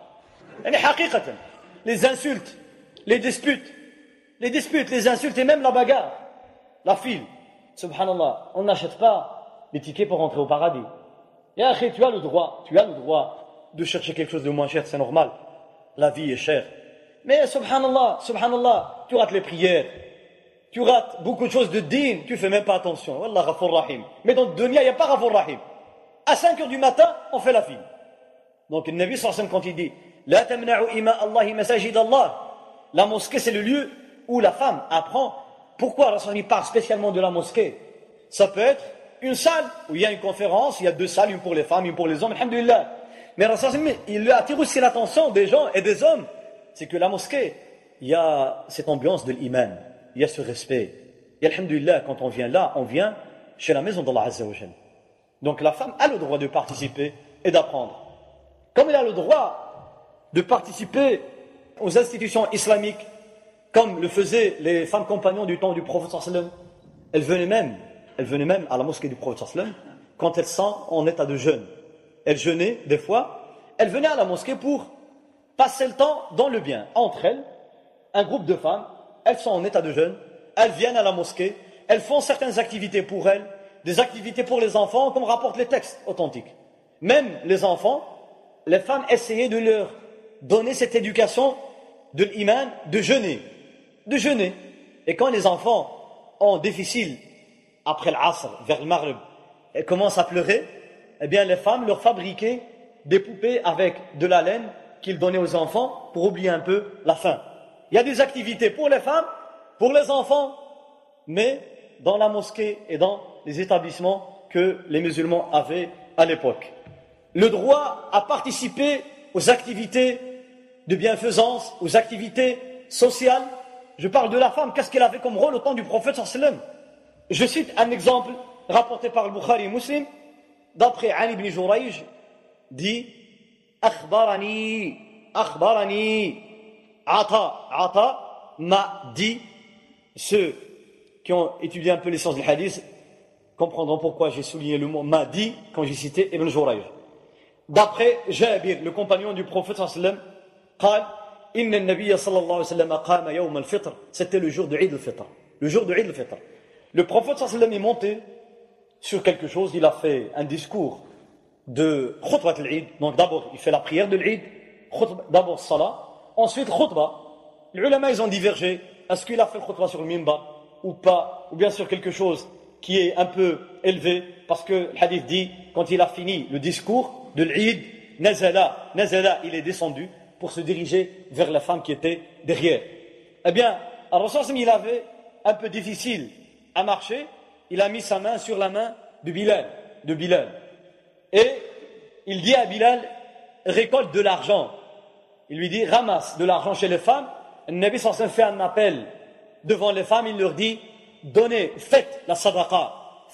Les insultes, les disputes, les insultes et même la bagarre, la file. Subhanallah, on n'achète pas des tickets pour rentrer au paradis. Et après, tu as le droit de chercher quelque chose de moins cher, c'est normal. La vie est chère. Mais subhanallah, tu rates les prières, tu rates beaucoup de choses de din, tu fais même pas attention. Wallah Ghafur Rahim. Mais dans le dunya, il n'y a pas Ghafur Rahim. À 5 heures du matin, on fait la file. Donc le Nabi sallallahu alayhi wa sallam, quand il dit La tamna'u ima Allahi masajid Allah, la mosquée c'est le lieu où la femme apprend. Pourquoi Rasul parle spécialement de la mosquée? Ça peut être une salle où il y a une conférence, il y a 2 salles, une pour les femmes, une pour les hommes, alhamdulillah. Mais Rasul il attire aussi l'attention des gens et des hommes. C'est que la mosquée, il y a cette ambiance de l'iman, il y a ce respect. Et alhamdulillah, quand on vient là, on vient chez la maison d'Allah Azza wa Jal. Donc la femme a le droit de participer et d'apprendre. Comme elle a le droit de participer aux institutions islamiques, comme le faisaient les femmes compagnons du temps du prophète sallallahu alayhi wa sallam, elles venaient même à la mosquée du prophète sallallahu alayhi wa sallam quand elles sont en état de jeûne. Elles jeûnaient des fois, elles venaient à la mosquée pour passer le temps dans le bien. Entre elles, un groupe de femmes, elles sont en état de jeûne, elles viennent à la mosquée, elles font certaines activités pour elles, des activités pour les enfants, comme rapportent les textes authentiques. Même les enfants, les femmes essayaient de leur donner cette éducation de l'iman, de jeûner. Et quand les enfants ont difficile, après l'asr, vers le maghrib, elles commencent à pleurer, eh bien les femmes leur fabriquaient des poupées avec de la laine qu'ils donnaient aux enfants pour oublier un peu la faim. Il y a des activités pour les femmes, pour les enfants, mais dans la mosquée et dans les établissements que les musulmans avaient à l'époque. Le droit à participer aux activités de bienfaisance, aux activités sociales. Je parle de la femme, qu'est-ce qu'elle avait comme rôle au temps du prophète sallallahu alayhi wa sallam. Je cite un exemple rapporté par le Bukhari et Muslim, d'après Ali ibn Jurayj, dit Akhbarani, Ata m'a dit. Ceux qui ont étudié un peu l'essence du hadith comprendront pourquoi j'ai souligné le mot m'a dit quand j'ai cité Ibn Jurayj. D'après Jabir, le compagnon du prophète sallallahu alayhi wa sallam, قال إن النبي صلى الله عليه وسلم قام يوم الفطر. C'était le jour de Eid al-Fitr. Le jour de Eid al-Fitr. Le prophète sallallahu alayhi wa sallam est monté sur quelque chose, il a fait un discours de khutbah al-Eid. Donc d'abord, il fait la prière de l'Eid, d'abord salat, ensuite khutbah. Les ulama, ils ont divergé. Est-ce qu'il a fait le khutbah sur le minbar ou pas, ou bien sur quelque chose qui est un peu élevé, parce que le hadith dit, quand il a fini le discours de l'Eid, nazala, il est descendu pour se diriger vers la femme qui était derrière. Eh bien, Al-Rasul, il avait un peu difficile à marcher, il a mis sa main sur la main de Bilal. Et il dit à Bilal, récolte de l'argent. Il lui dit, ramasse de l'argent chez les femmes. Le Nabi sallallahu alayhi wa sallam fait un appel devant les femmes, il leur dit, donnez, faites la sadaqa.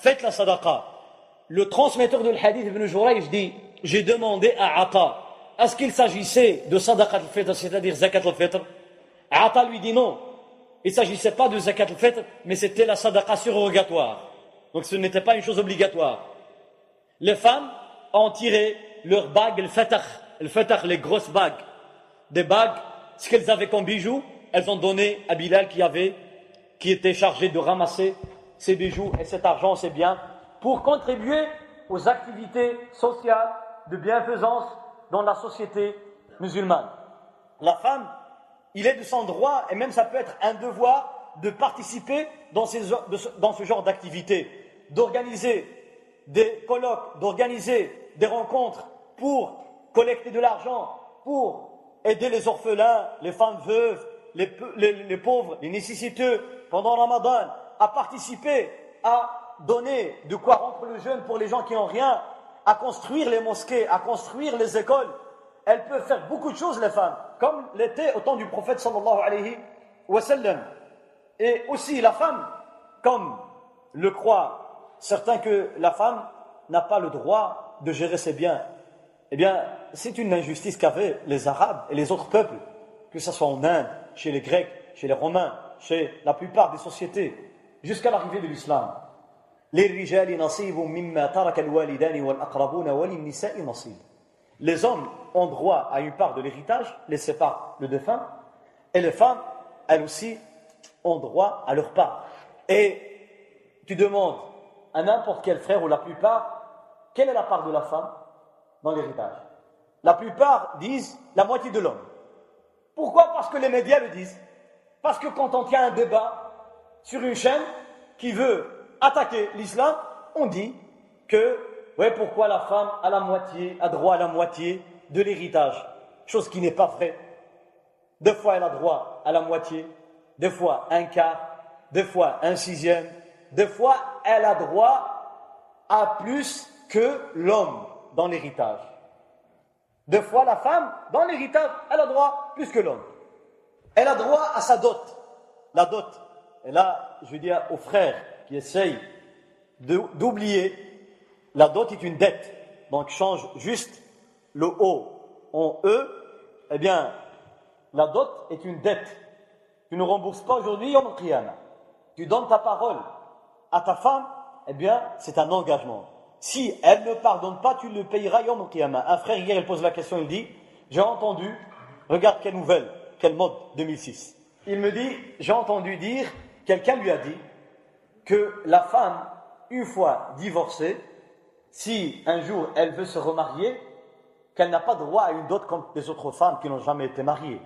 Le transmetteur de l'hadith Ibn Jurayj dit, j'ai demandé à Ata, est-ce qu'il s'agissait de sadaqa al-fitr, c'est-à-dire zakat al-fitr? Ata lui dit non, il ne s'agissait pas de zakat al-fitr, mais c'était la sadaqa surrogatoire. Donc ce n'était pas une chose obligatoire. Les femmes ont tiré leurs bagues, le fatah, les grosses bagues, des bagues, ce qu'elles avaient comme bijoux, elles ont donné à Bilal qui était chargé de ramasser ces bijoux et cet argent, ces biens, pour contribuer aux activités sociales de bienfaisance dans la société musulmane. La femme, il est de son droit, et même ça peut être un devoir, de participer dans ce genre d'activités, d'organiser des colloques, d'organiser des rencontres pour collecter de l'argent, pour aider les orphelins, les femmes veuves, les pauvres, les nécessiteux pendant Ramadan, à participer, à donner de quoi rompre le jeûne pour les gens qui n'ont rien, à construire les mosquées, à construire les écoles. Elles peuvent faire beaucoup de choses, les femmes, comme l'était au temps du prophète sallallahu alayhi wa sallam. Et aussi la femme, comme le croient certains que la femme n'a pas le droit de gérer ses biens. Eh bien, c'est une injustice qu'avaient les Arabes et les autres peuples, que ce soit en Inde, chez les Grecs, chez les Romains, chez la plupart des sociétés, jusqu'à l'arrivée de l'islam. Les hommes ont droit à une part de l'héritage laissée par le défunt, et les femmes, elles aussi, ont droit à leur part. Et tu demandes à n'importe quel frère ou la plupart, quelle est la part de la femme dans l'héritage? La plupart disent la moitié de l'homme. Pourquoi? Parce que les médias le disent. Parce que quand on tient un débat sur une chaîne qui veut attaquer l'islam, on dit que, pourquoi la femme a droit à la moitié de l'héritage? Chose qui n'est pas vraie. Des fois, elle a droit à la moitié, des fois un quart, des fois un sixième, des fois, elle a droit à plus que l'homme dans l'héritage. Des fois, la femme, dans l'héritage, elle a droit plus que l'homme. Elle a droit à sa dot. La dot. Et là, je veux dire aux frères qui essayent d'oublier, la dot est une dette. Donc, change juste le O en E. Eh bien, la dot est une dette. Tu ne rembourses pas aujourd'hui, Yom al-Qiyamah. Tu donnes ta parole à ta femme, eh bien, c'est un engagement. Si elle ne pardonne pas, tu le payeras Yom al-Qiyamah. Un frère, hier, il pose la question, il dit, j'ai entendu, regarde quelle nouvelle, quelle mode, 2006. Il me dit, j'ai entendu dire, quelqu'un lui a dit, que la femme, une fois divorcée, si un jour elle veut se remarier, qu'elle n'a pas droit à une dot comme les autres femmes qui n'ont jamais été mariées.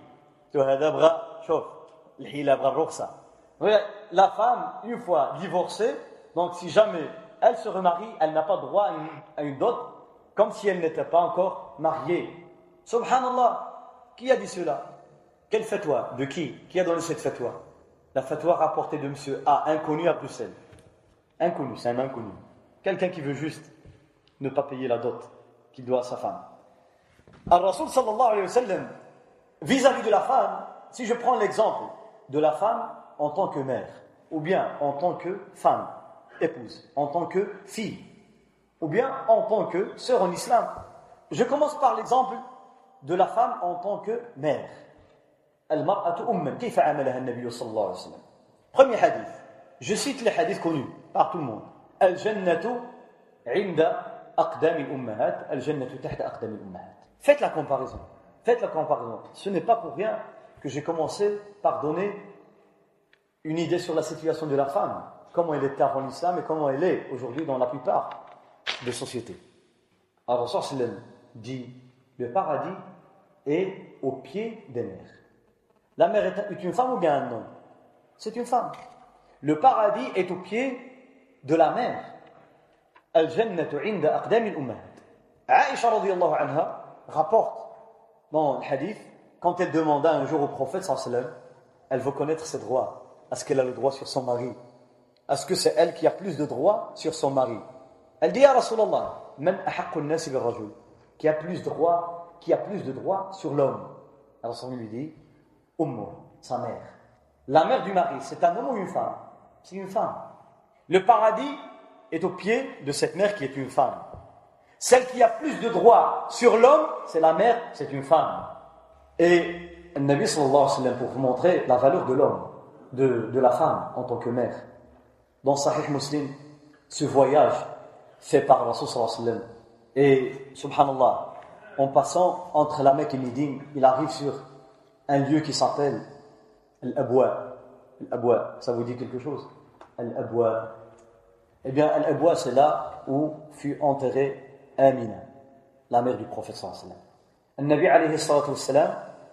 La femme, une fois divorcée, donc si jamais elle se remarie, elle n'a pas droit à une dot comme si elle n'était pas encore mariée. Subhanallah, qui a dit cela? Quelle fatwa? De qui? Qui a donné cette fatwa? La fatwa rapportée de monsieur A, inconnu à Bruxelles. Inconnu, c'est un inconnu. Quelqu'un qui veut juste ne pas payer la dot qu'il doit à sa femme. Al-Rasul sallallahu alayhi wa sallam, vis-à-vis de la femme, si je prends l'exemple de la femme en tant que mère, ou bien en tant que femme, épouse, en tant que fille, ou bien en tant que sœur en islam. Je commence par l'exemple de la femme en tant que mère. Al-mar'atu umman, kayfa amalaha an-nabiy sallallahu alayhi wa sallam. Premier hadith. Je cite les hadiths connus par tout le monde. Al-jannatu 'inda aqdami al-ummahat, al-jannatu tahta aqdami al-ummahat. Faites la comparaison. Faites la comparaison. Ce n'est pas pour rien que j'ai commencé par donner une idée sur la situation de la femme, comment elle était avant l'islam et comment elle est aujourd'hui dans la plupart des sociétés. Alors, Rasul dit, le paradis est au pied des mères. La mère est une femme ou bien un homme? C'est une femme. Le paradis est au pied de la mère. Al-jannatu 'inda aqdami al-ummahat. Aïcha radiyallahu anha rapporte dans le hadith, quand elle demanda un jour au prophète sallallahu alayhi wa sallam, elle veut connaître ses droits. Est-ce qu'elle a le droit sur son mari? Est-ce que c'est elle qui a plus de droits sur son mari? Elle dit, Ya Rasulallah, man ahaqqu an-nasi bir-rajul, qui a plus de droits sur l'homme. Alors son lui dit, Ummu, sa mère. La mère du mari, c'est un homme ou une femme? C'est une femme. Le paradis est au pied de cette mère qui est une femme. Celle qui a plus de droits sur l'homme, c'est la mère, c'est une femme. Et le Nabi sallallahu alayhi wa sallam, pour vous montrer la valeur de l'homme, de la femme en tant que mère, dans Sahih Muslim, ce voyage fait par Rasul sallallahu alayhi wa sallam, et subhanallah, en passant entre la Mecque et Médine, il arrive sur un lieu qui s'appelle Al-Abwa. Al-Abwa, ça vous dit quelque chose? Al-Abwa. Eh bien, Al-Abwa, c'est là où fut enterrée Amina, la mère du prophète sallallahu alayhi wa sallam. Le Nabi alayhi salatu wa sallam,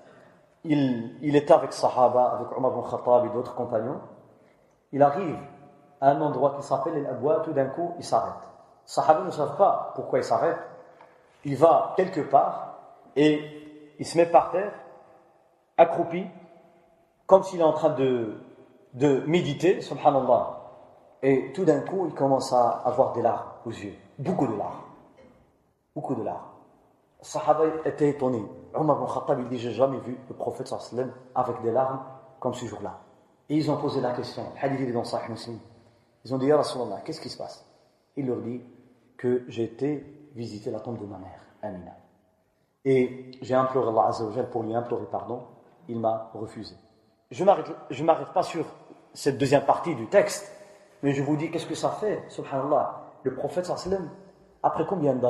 il était avec Sahaba, avec Omar ibn Khattab et d'autres compagnons. Il arrive à un endroit qui s'appelle Al-Abwa, tout d'un coup, il s'arrête. Les Sahaba ne savent pas pourquoi il s'arrête. Il va quelque part et il se met par terre, accroupi, comme s'il est en train de méditer, subhanallah. Et tout d'un coup, il commence à avoir des larmes aux yeux. Beaucoup de larmes. Beaucoup de larmes. Les Sahaba étaient étonnés. Omar ibn Khattab, il dit, j'ai jamais vu le prophète sallallahu alayhi wa sallam avec des larmes comme ce jour-là. Et ils ont posé la question. Le hadith est dans Sahih Muslim. Ils ont dit, Ya Rasulallah, qu'est-ce qui se passe? Il leur dit que j'ai été visiter la tombe de ma mère, Amina. Et j'ai imploré Allah Azza wa Jal pour lui implorer pardon. Il m'a refusé. Je m'arrête pas sur cette deuxième partie du texte, mais je vous dis, qu'est-ce que ça fait, subhanallah, le prophète sallallahu alayhi wa sallam, après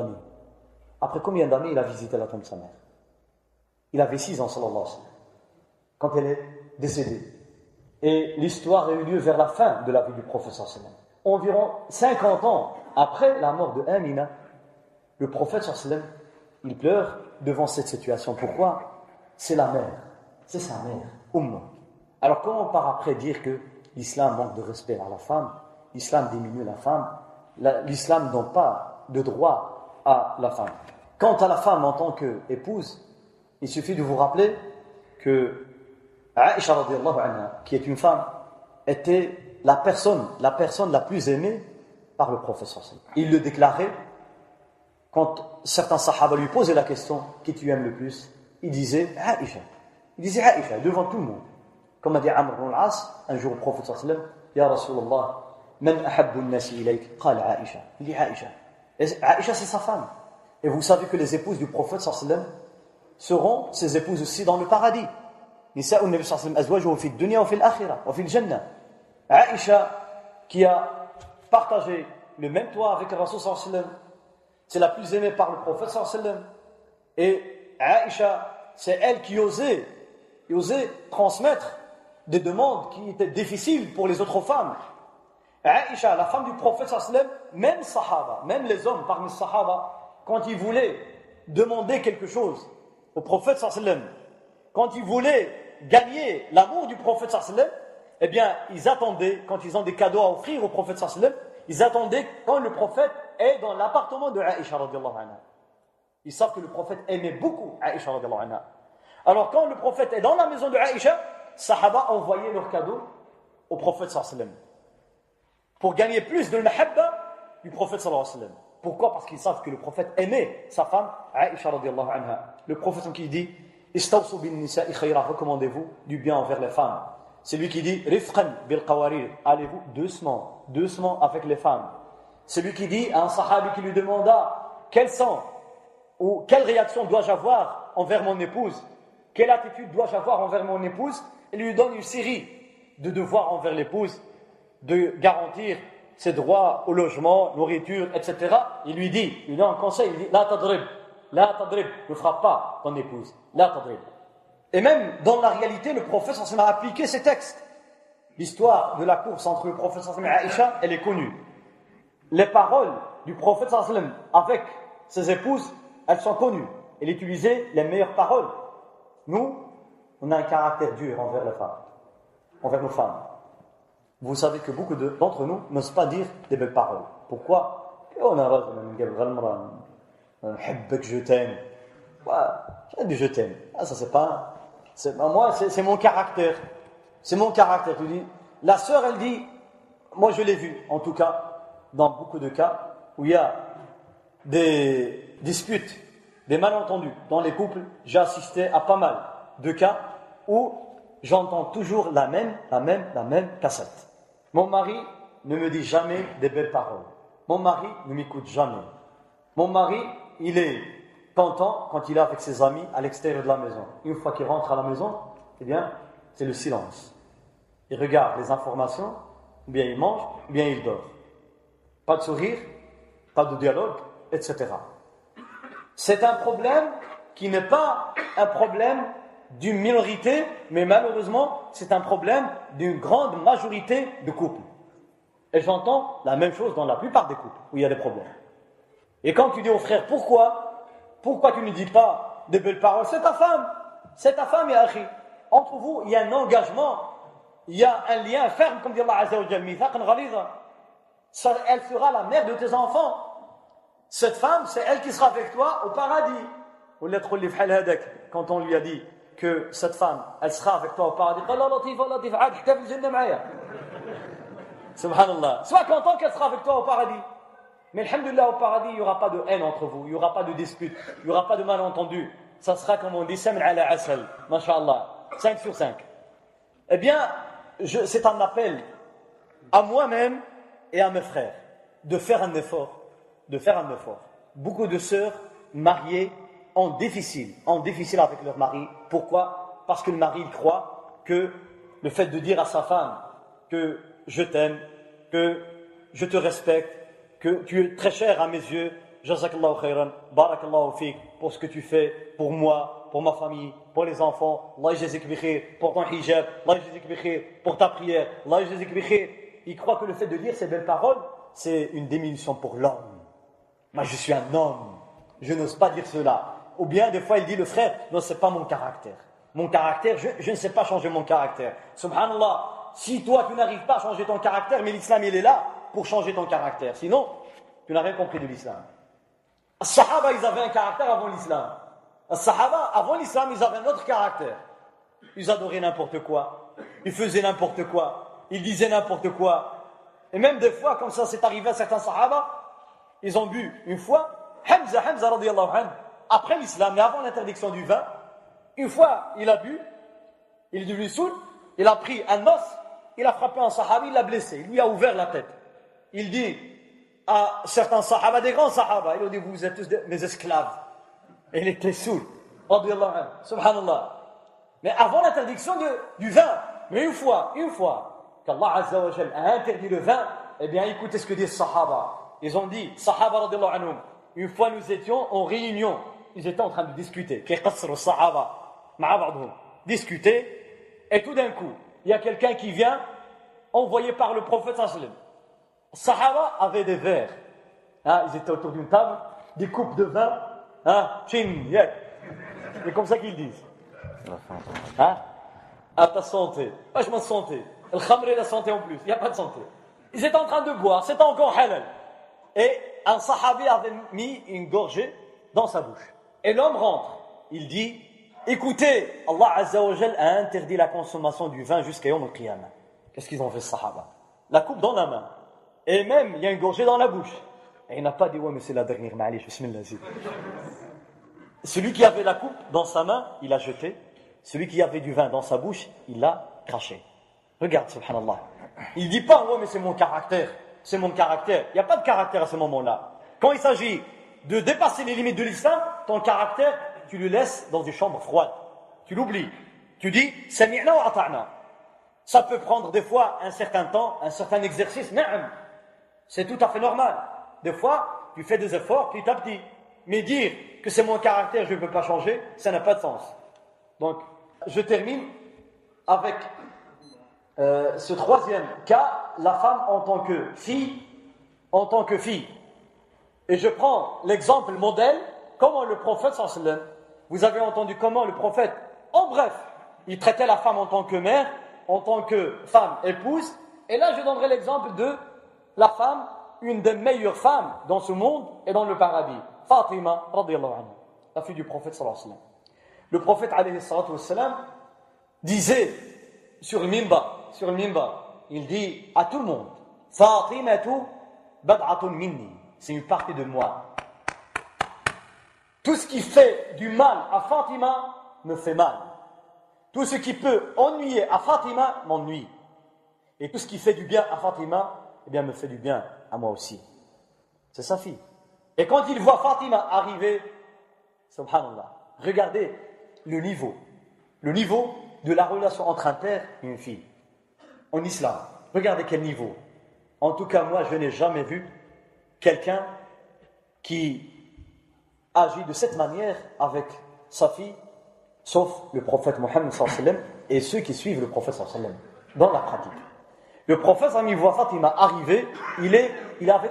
combien d'années il a visité la tombe de sa mère? Il avait 6 ans, sallallahu alayhi wa sallam, quand elle est décédée. Et l'histoire a eu lieu vers la fin de la vie du prophète sallallahu alayhi wa sallam. Environ 50 ans après la mort de Amina, le prophète sallallahu alayhi wa sallam, il pleure devant cette situation. Pourquoi? C'est la mère, c'est sa mère, Alors comment on part après dire que l'islam manque de respect à la femme, l'islam diminue la femme, l'islam ne donne pas de droit à la femme? Quant à la femme en tant qu'épouse, il suffit de vous rappeler que Aïcha radiyallahu anha, qui est une femme, était la personne la plus aimée par le prophète sallallahu alayhi wa sallam. Il le déclarait quand certains sahaba lui posaient la question, qui tu aimes le plus? Il disait Aïcha. Il disait Aïcha devant tout le monde. Comme a dit Amr ibn al-As un jour au prophète sallallahu alayhi wa sallam, Ya Rasulallah, man ahabbu an-nasi ilayk? Qala Aïcha. Il dit Aïcha. Et Aïcha, c'est sa femme. Et vous savez que les épouses du prophète sallallahu alayhi wa sallam seront ses épouses aussi dans le paradis. Nisa'u an-nabi sallallahu alayhi wa sallam azwajuhu fi ad-dunya wa fi al-akhirah wa fi al-jannah. Aïcha, qui a partagé le même toit avec le Rasul sallallahu alayhi wa sallam, c'est la plus aimée par le prophète sallallahu alayhi wa sallam. Et Aïcha, c'est elle qui osait transmettre des demandes qui étaient difficiles pour les autres femmes. Aïcha, la femme du prophète sallallahu alayhi wa sallam, même sahaba, même les hommes parmi les sahaba, quand ils voulaient demander quelque chose au prophète sallallahu alayhi wa sallam, quand ils voulaient gagner l'amour du prophète sallallahu alayhi wa sallam, eh bien, ils attendaient, quand ils ont des cadeaux à offrir au prophète sallallahu alayhi wa sallam, ils attendaient quand le prophète est dans l'appartement de Aïcha radiyallahu anha. Ils savent que le prophète aimait beaucoup Aïcha radiallahu anha. Alors quand le prophète est dans la maison de Aïcha, Sahaba envoyaient leurs cadeaux au prophète sallallahu alayhi wa sallam pour gagner plus de mahabba du prophète sallallahu alayhi wa sallam. Pourquoi? Parce qu'ils savent que le prophète aimait sa femme Aïcha radiallahu anha. Le prophète qui dit Istawsu bin nisa'i khayra, recommandez-vous du bien envers les femmes. C'est lui qui dit Rifqan bil qawarir, allez-vous doucement avec les femmes. Celui qui dit à un sahabi qui lui demanda quelle réaction dois-je avoir envers mon épouse, quelle attitude dois-je avoir envers mon épouse, il lui donne une série de devoirs envers l'épouse, de garantir ses droits au logement, nourriture, etc. Il lui donne un conseil, il dit la tadrib, ne frappe pas ton épouse, la tadrib. Et même dans la réalité, le prophète sallallahu alayhi wa sallam a appliqué ces textes. L'histoire de la course entre le prophète sallallahu alayhi wa sallam et Aïcha, elle est connue. Les paroles du prophète sallallahu alayhi wa sallam avec ses épouses, elles sont connues. Il utilisait les meilleures paroles. Nous, on a un caractère dur envers les femmes, envers nos femmes. Vous savez que beaucoup d'entre nous n'osent pas dire des belles paroles. Pourquoi? On a je t'aime. J'ai dit je t'aime. Ça c'est pas. Moi, c'est mon caractère. C'est mon caractère. Tu dis. La sœur, elle dit. Moi, je l'ai vu, en tout cas, dans beaucoup de cas où il y a des disputes, des malentendus dans les couples. J'ai assisté à pas mal de cas où j'entends toujours la même cassette. Mon mari ne me dit jamais des belles paroles. Mon mari ne m'écoute jamais. Mon mari, il est content quand il est avec ses amis à l'extérieur de la maison. Une fois qu'il rentre à la maison, eh bien, c'est le silence. Il regarde les informations, ou bien il mange, ou bien il dort. Pas de sourire, pas de dialogue, etc. C'est un problème qui n'est pas un problème d'une minorité, mais malheureusement, c'est un problème d'une grande majorité de couples. Et j'entends la même chose dans la plupart des couples où il y a des problèmes. Et quand tu dis au frère, pourquoi tu ne dis pas de belles paroles? C'est ta femme, ya akhi. Entre vous, il y a un engagement, il y a un lien ferme, comme dit Allah Azza wa Jal, mithaqan ghaliza. Elle sera la mère de tes enfants. Cette femme, c'est elle qui sera avec toi au paradis. Quand on lui a dit que cette femme, elle sera avec toi au paradis, subhanallah. Sois content qu'elle sera avec toi au paradis. Mais alhamdulillah, au paradis, il n'y aura pas de haine entre vous, il n'y aura pas de dispute, il n'y aura pas de malentendu. Ça sera, comme on dit, Sam ala asal, masha'Allah, 5 sur 5. Eh bien, c'est un appel à moi-même et à mes frères de faire un effort. Beaucoup de sœurs mariées en difficile avec leur mari. Pourquoi? Parce que le mari il croit que le fait de dire à sa femme que je t'aime, que je te respecte, que tu es très cher à mes yeux, jazakallahu khayran, barakallahu fik, pour ce que tu fais pour moi, pour ma famille, pour les enfants, Allah yajzik bi khayr, pour ton hijab, Allah yajzik bi khayr, pour ta prière, Allah yajzik bi khayr. Il croit que le fait de dire ces belles paroles, c'est une diminution pour l'homme. Moi, je suis un homme, je n'ose pas dire cela. Ou bien, des fois, il dit le frère, non, c'est pas mon caractère. Mon caractère, je ne sais pas changer mon caractère. Subhanallah, si toi, tu n'arrives pas à changer ton caractère, mais l'islam, il est là pour changer ton caractère. Sinon, tu n'as rien compris de l'islam. Les Sahaba, ils avaient un caractère avant l'islam. Les Sahaba, avant l'islam, ils avaient un autre caractère. Ils adoraient n'importe quoi. Ils faisaient n'importe quoi. Ils disaient n'importe quoi. Et même des fois, comme ça, c'est arrivé à certains Sahaba, ils ont bu une fois, Hamza radiyallahu anhu, après l'islam, mais avant l'interdiction du vin, une fois, il a bu, il est devenu sourd, il a pris un os, il a frappé un Sahabi, il l'a blessé, il lui a ouvert la tête. Il dit à certains Sahaba, des grands Sahaba, il a dit, vous êtes tous mes esclaves. Et il était sourd, radiyallahu anhu, subhanallah. Mais avant l'interdiction du vin, mais une fois qu'Allah Azza wa Jal a interdit le vin, eh bien écoutez ce que disent Sahaba. Ils ont dit, Sahaba radiyallahu anhum, une fois nous étions en réunion, ils étaient en train de discuter, discuter, et tout d'un coup, il y a quelqu'un qui vient, envoyé par le prophète sallallahu alayhi wa sallam. Sahaba avaient des verres, ils étaient autour d'une table, des coupes de vin, c'est comme ça qu'ils disent. À ta santé, pas je m'en santé. Le khamr et la santé en plus, il n'y a pas de santé. Ils étaient en train de boire, c'était encore halal. Et un sahabi avait mis une gorgée dans sa bouche. Et l'homme rentre. Il dit, écoutez, Allah Azza wa Jal a interdit la consommation du vin jusqu'à Yawm al-Qiyamah. Qu'est-ce qu'ils ont fait, Sahaba? La coupe dans la main. Et même, il y a une gorgée dans la bouche. Et il n'a pas dit, ouais, mais c'est la dernière, ma'alish, bismillah. Celui qui avait la coupe dans sa main, il l'a jeté. Celui qui avait du vin dans sa bouche, il l'a craché. Regarde, subhanallah. Il ne dit pas, ouais, mais c'est mon caractère. C'est mon caractère. Il n'y a pas de caractère à ce moment-là. Quand il s'agit de dépasser les limites de l'islam, ton caractère, tu le laisses dans une chambre froide. Tu l'oublies. Tu dis, sami'na wa ata'na. Ça peut prendre des fois un certain temps, un certain exercice. Na'am. C'est tout à fait normal. Des fois, tu fais des efforts petit à petit. Mais dire que c'est mon caractère, je ne peux pas changer, ça n'a pas de sens. Donc, je termine avec ce troisième cas, la femme en tant que fille, Et je prends l'exemple modèle, comment le prophète, sallallahu alayhi wa sallam, vous avez entendu comment le prophète, en bref, il traitait la femme en tant que mère, en tant que femme épouse, et là je donnerai l'exemple de la femme, une des meilleures femmes dans ce monde et dans le paradis, Fatima, radiyallahu anha, la fille du prophète, sallallahu alayhi wa sallam. Le prophète, alayhi salatu wa sallam, disait sur le minbar, il dit à tout le monde, Fatimatu bad'atun minni, c'est une partie de moi. Tout ce qui fait du mal à Fatima me fait mal. Tout ce qui peut ennuyer à Fatima m'ennuie. Et tout ce qui fait du bien à Fatima, eh bien, me fait du bien à moi aussi. C'est sa fille. Et quand il voit Fatima arriver, subhanallah, regardez le niveau de la relation entre un père et une fille. En islam, regardez quel niveau. En tout cas, moi, je n'ai jamais vu quelqu'un qui agit de cette manière avec sa fille, sauf le prophète Mohammed sallallahu alayhi wa sallam et ceux qui suivent le prophète sallallahu alayhi wa sallam dans la pratique. Le prophète, quand il voit Fatima arriver, il est avec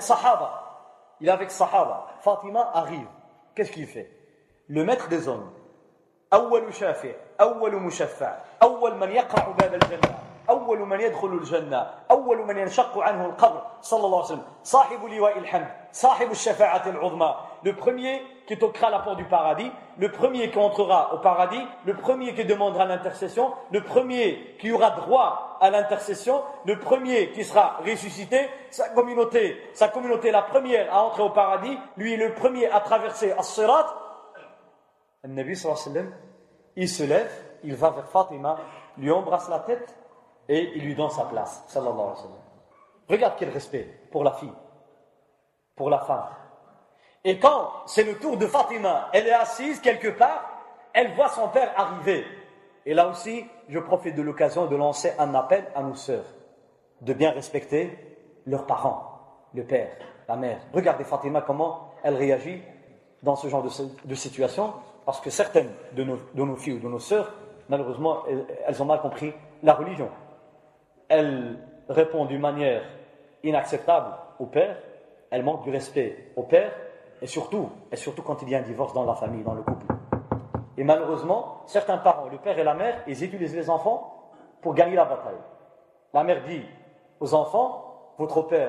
Sahaba. Fatima arrive. Qu'est-ce qu'il fait? Le maître des hommes. أول شافع أول مشفع أول من يقرع باب الجنة أول من يدخل الجنة أول من ينشق عنه القبر صلى الله عليه وسلم صاحب لواء الحمد صاحب الشفاعة العظمى. Le premier qui toquera la porte du paradis, le premier qui entrera au paradis, le premier qui demandera l'intercession, le premier qui aura droit à l'intercession, le premier qui sera ressuscité, sa communauté la première à entrer au paradis, lui est le premier à traverser as-sirat. Le Nabi sallallahu alayhi wa sallam, il se lève, il va vers Fatima, lui embrasse la tête et il lui donne sa place, sallallahu alayhi wa sallam. Regarde quel respect pour la fille, pour la femme. Et quand c'est le tour de Fatima, elle est assise quelque part, elle voit son père arriver. Et là aussi, je profite de l'occasion de lancer un appel à nos sœurs, de bien respecter leurs parents, le père, la mère. Regardez Fatima comment elle réagit dans ce genre de situation. Parce que certaines de nos filles ou de nos sœurs, malheureusement, elles ont mal compris la religion. Elles répondent d'une manière inacceptable au père, elles manquent du respect au père, et surtout quand il y a un divorce dans la famille, dans le couple. Et malheureusement, certains parents, le père et la mère, ils utilisent les enfants pour gagner la bataille. La mère dit aux enfants, votre père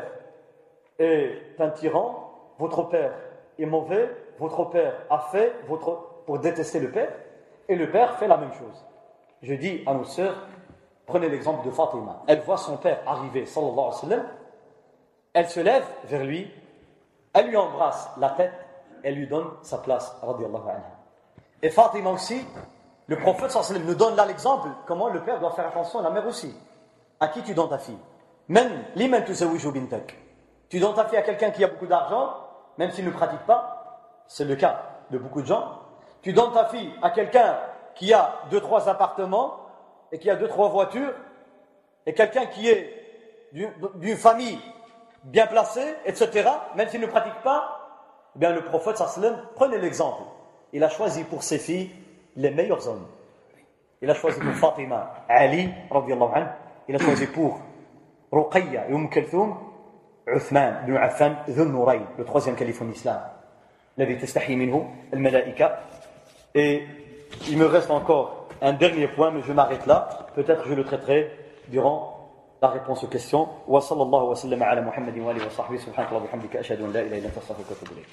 est un tyran, votre père est mauvais, votre père a fait, pour détester le père, et le père fait la même chose. Je dis à nos sœurs, prenez l'exemple de Fatima. Elle voit son père arriver, sallallahu alayhi wa sallam, elle se lève vers lui, elle lui embrasse la tête, elle lui donne sa place, radiyallahu anha. Et Fatima aussi, le prophète sallallahu alayhi wa sallam nous donne là l'exemple, comment le père doit faire attention, la mère aussi. À qui tu donnes ta fille? Même, liman tuzawwiju bintak. Tu donnes ta fille à quelqu'un qui a beaucoup d'argent, même s'il ne pratique pas, c'est le cas de beaucoup de gens. Tu donnes ta fille à quelqu'un qui a 2-3 appartements et qui a 2-3 voitures, et quelqu'un qui est d'une famille bien placée, etc., même s'il ne pratique pas, eh bien le prophète sallallahu alayhi wa sallam, prenez l'exemple. Il a choisi pour ses filles les meilleurs hommes. Il a choisi pour Fatima Ali, radiyallahu anhu. Il a choisi pour Ruqayya et Kulthum, Uthman ibn Affan, Dhul Nurayn, le troisième calife en islam. الذي تستحي منه الملائكة. Et il me reste encore un dernier point, mais je m'arrête là. Peut-être je le traiterai durant la réponse aux questions. Wa sallallahu wa sallam ala Muhammadin wa alihi wa sahbihi subhanallahi wa bihamdika ashhadu an la ilaha illa anta astaghfiruka wa atubu ilayk.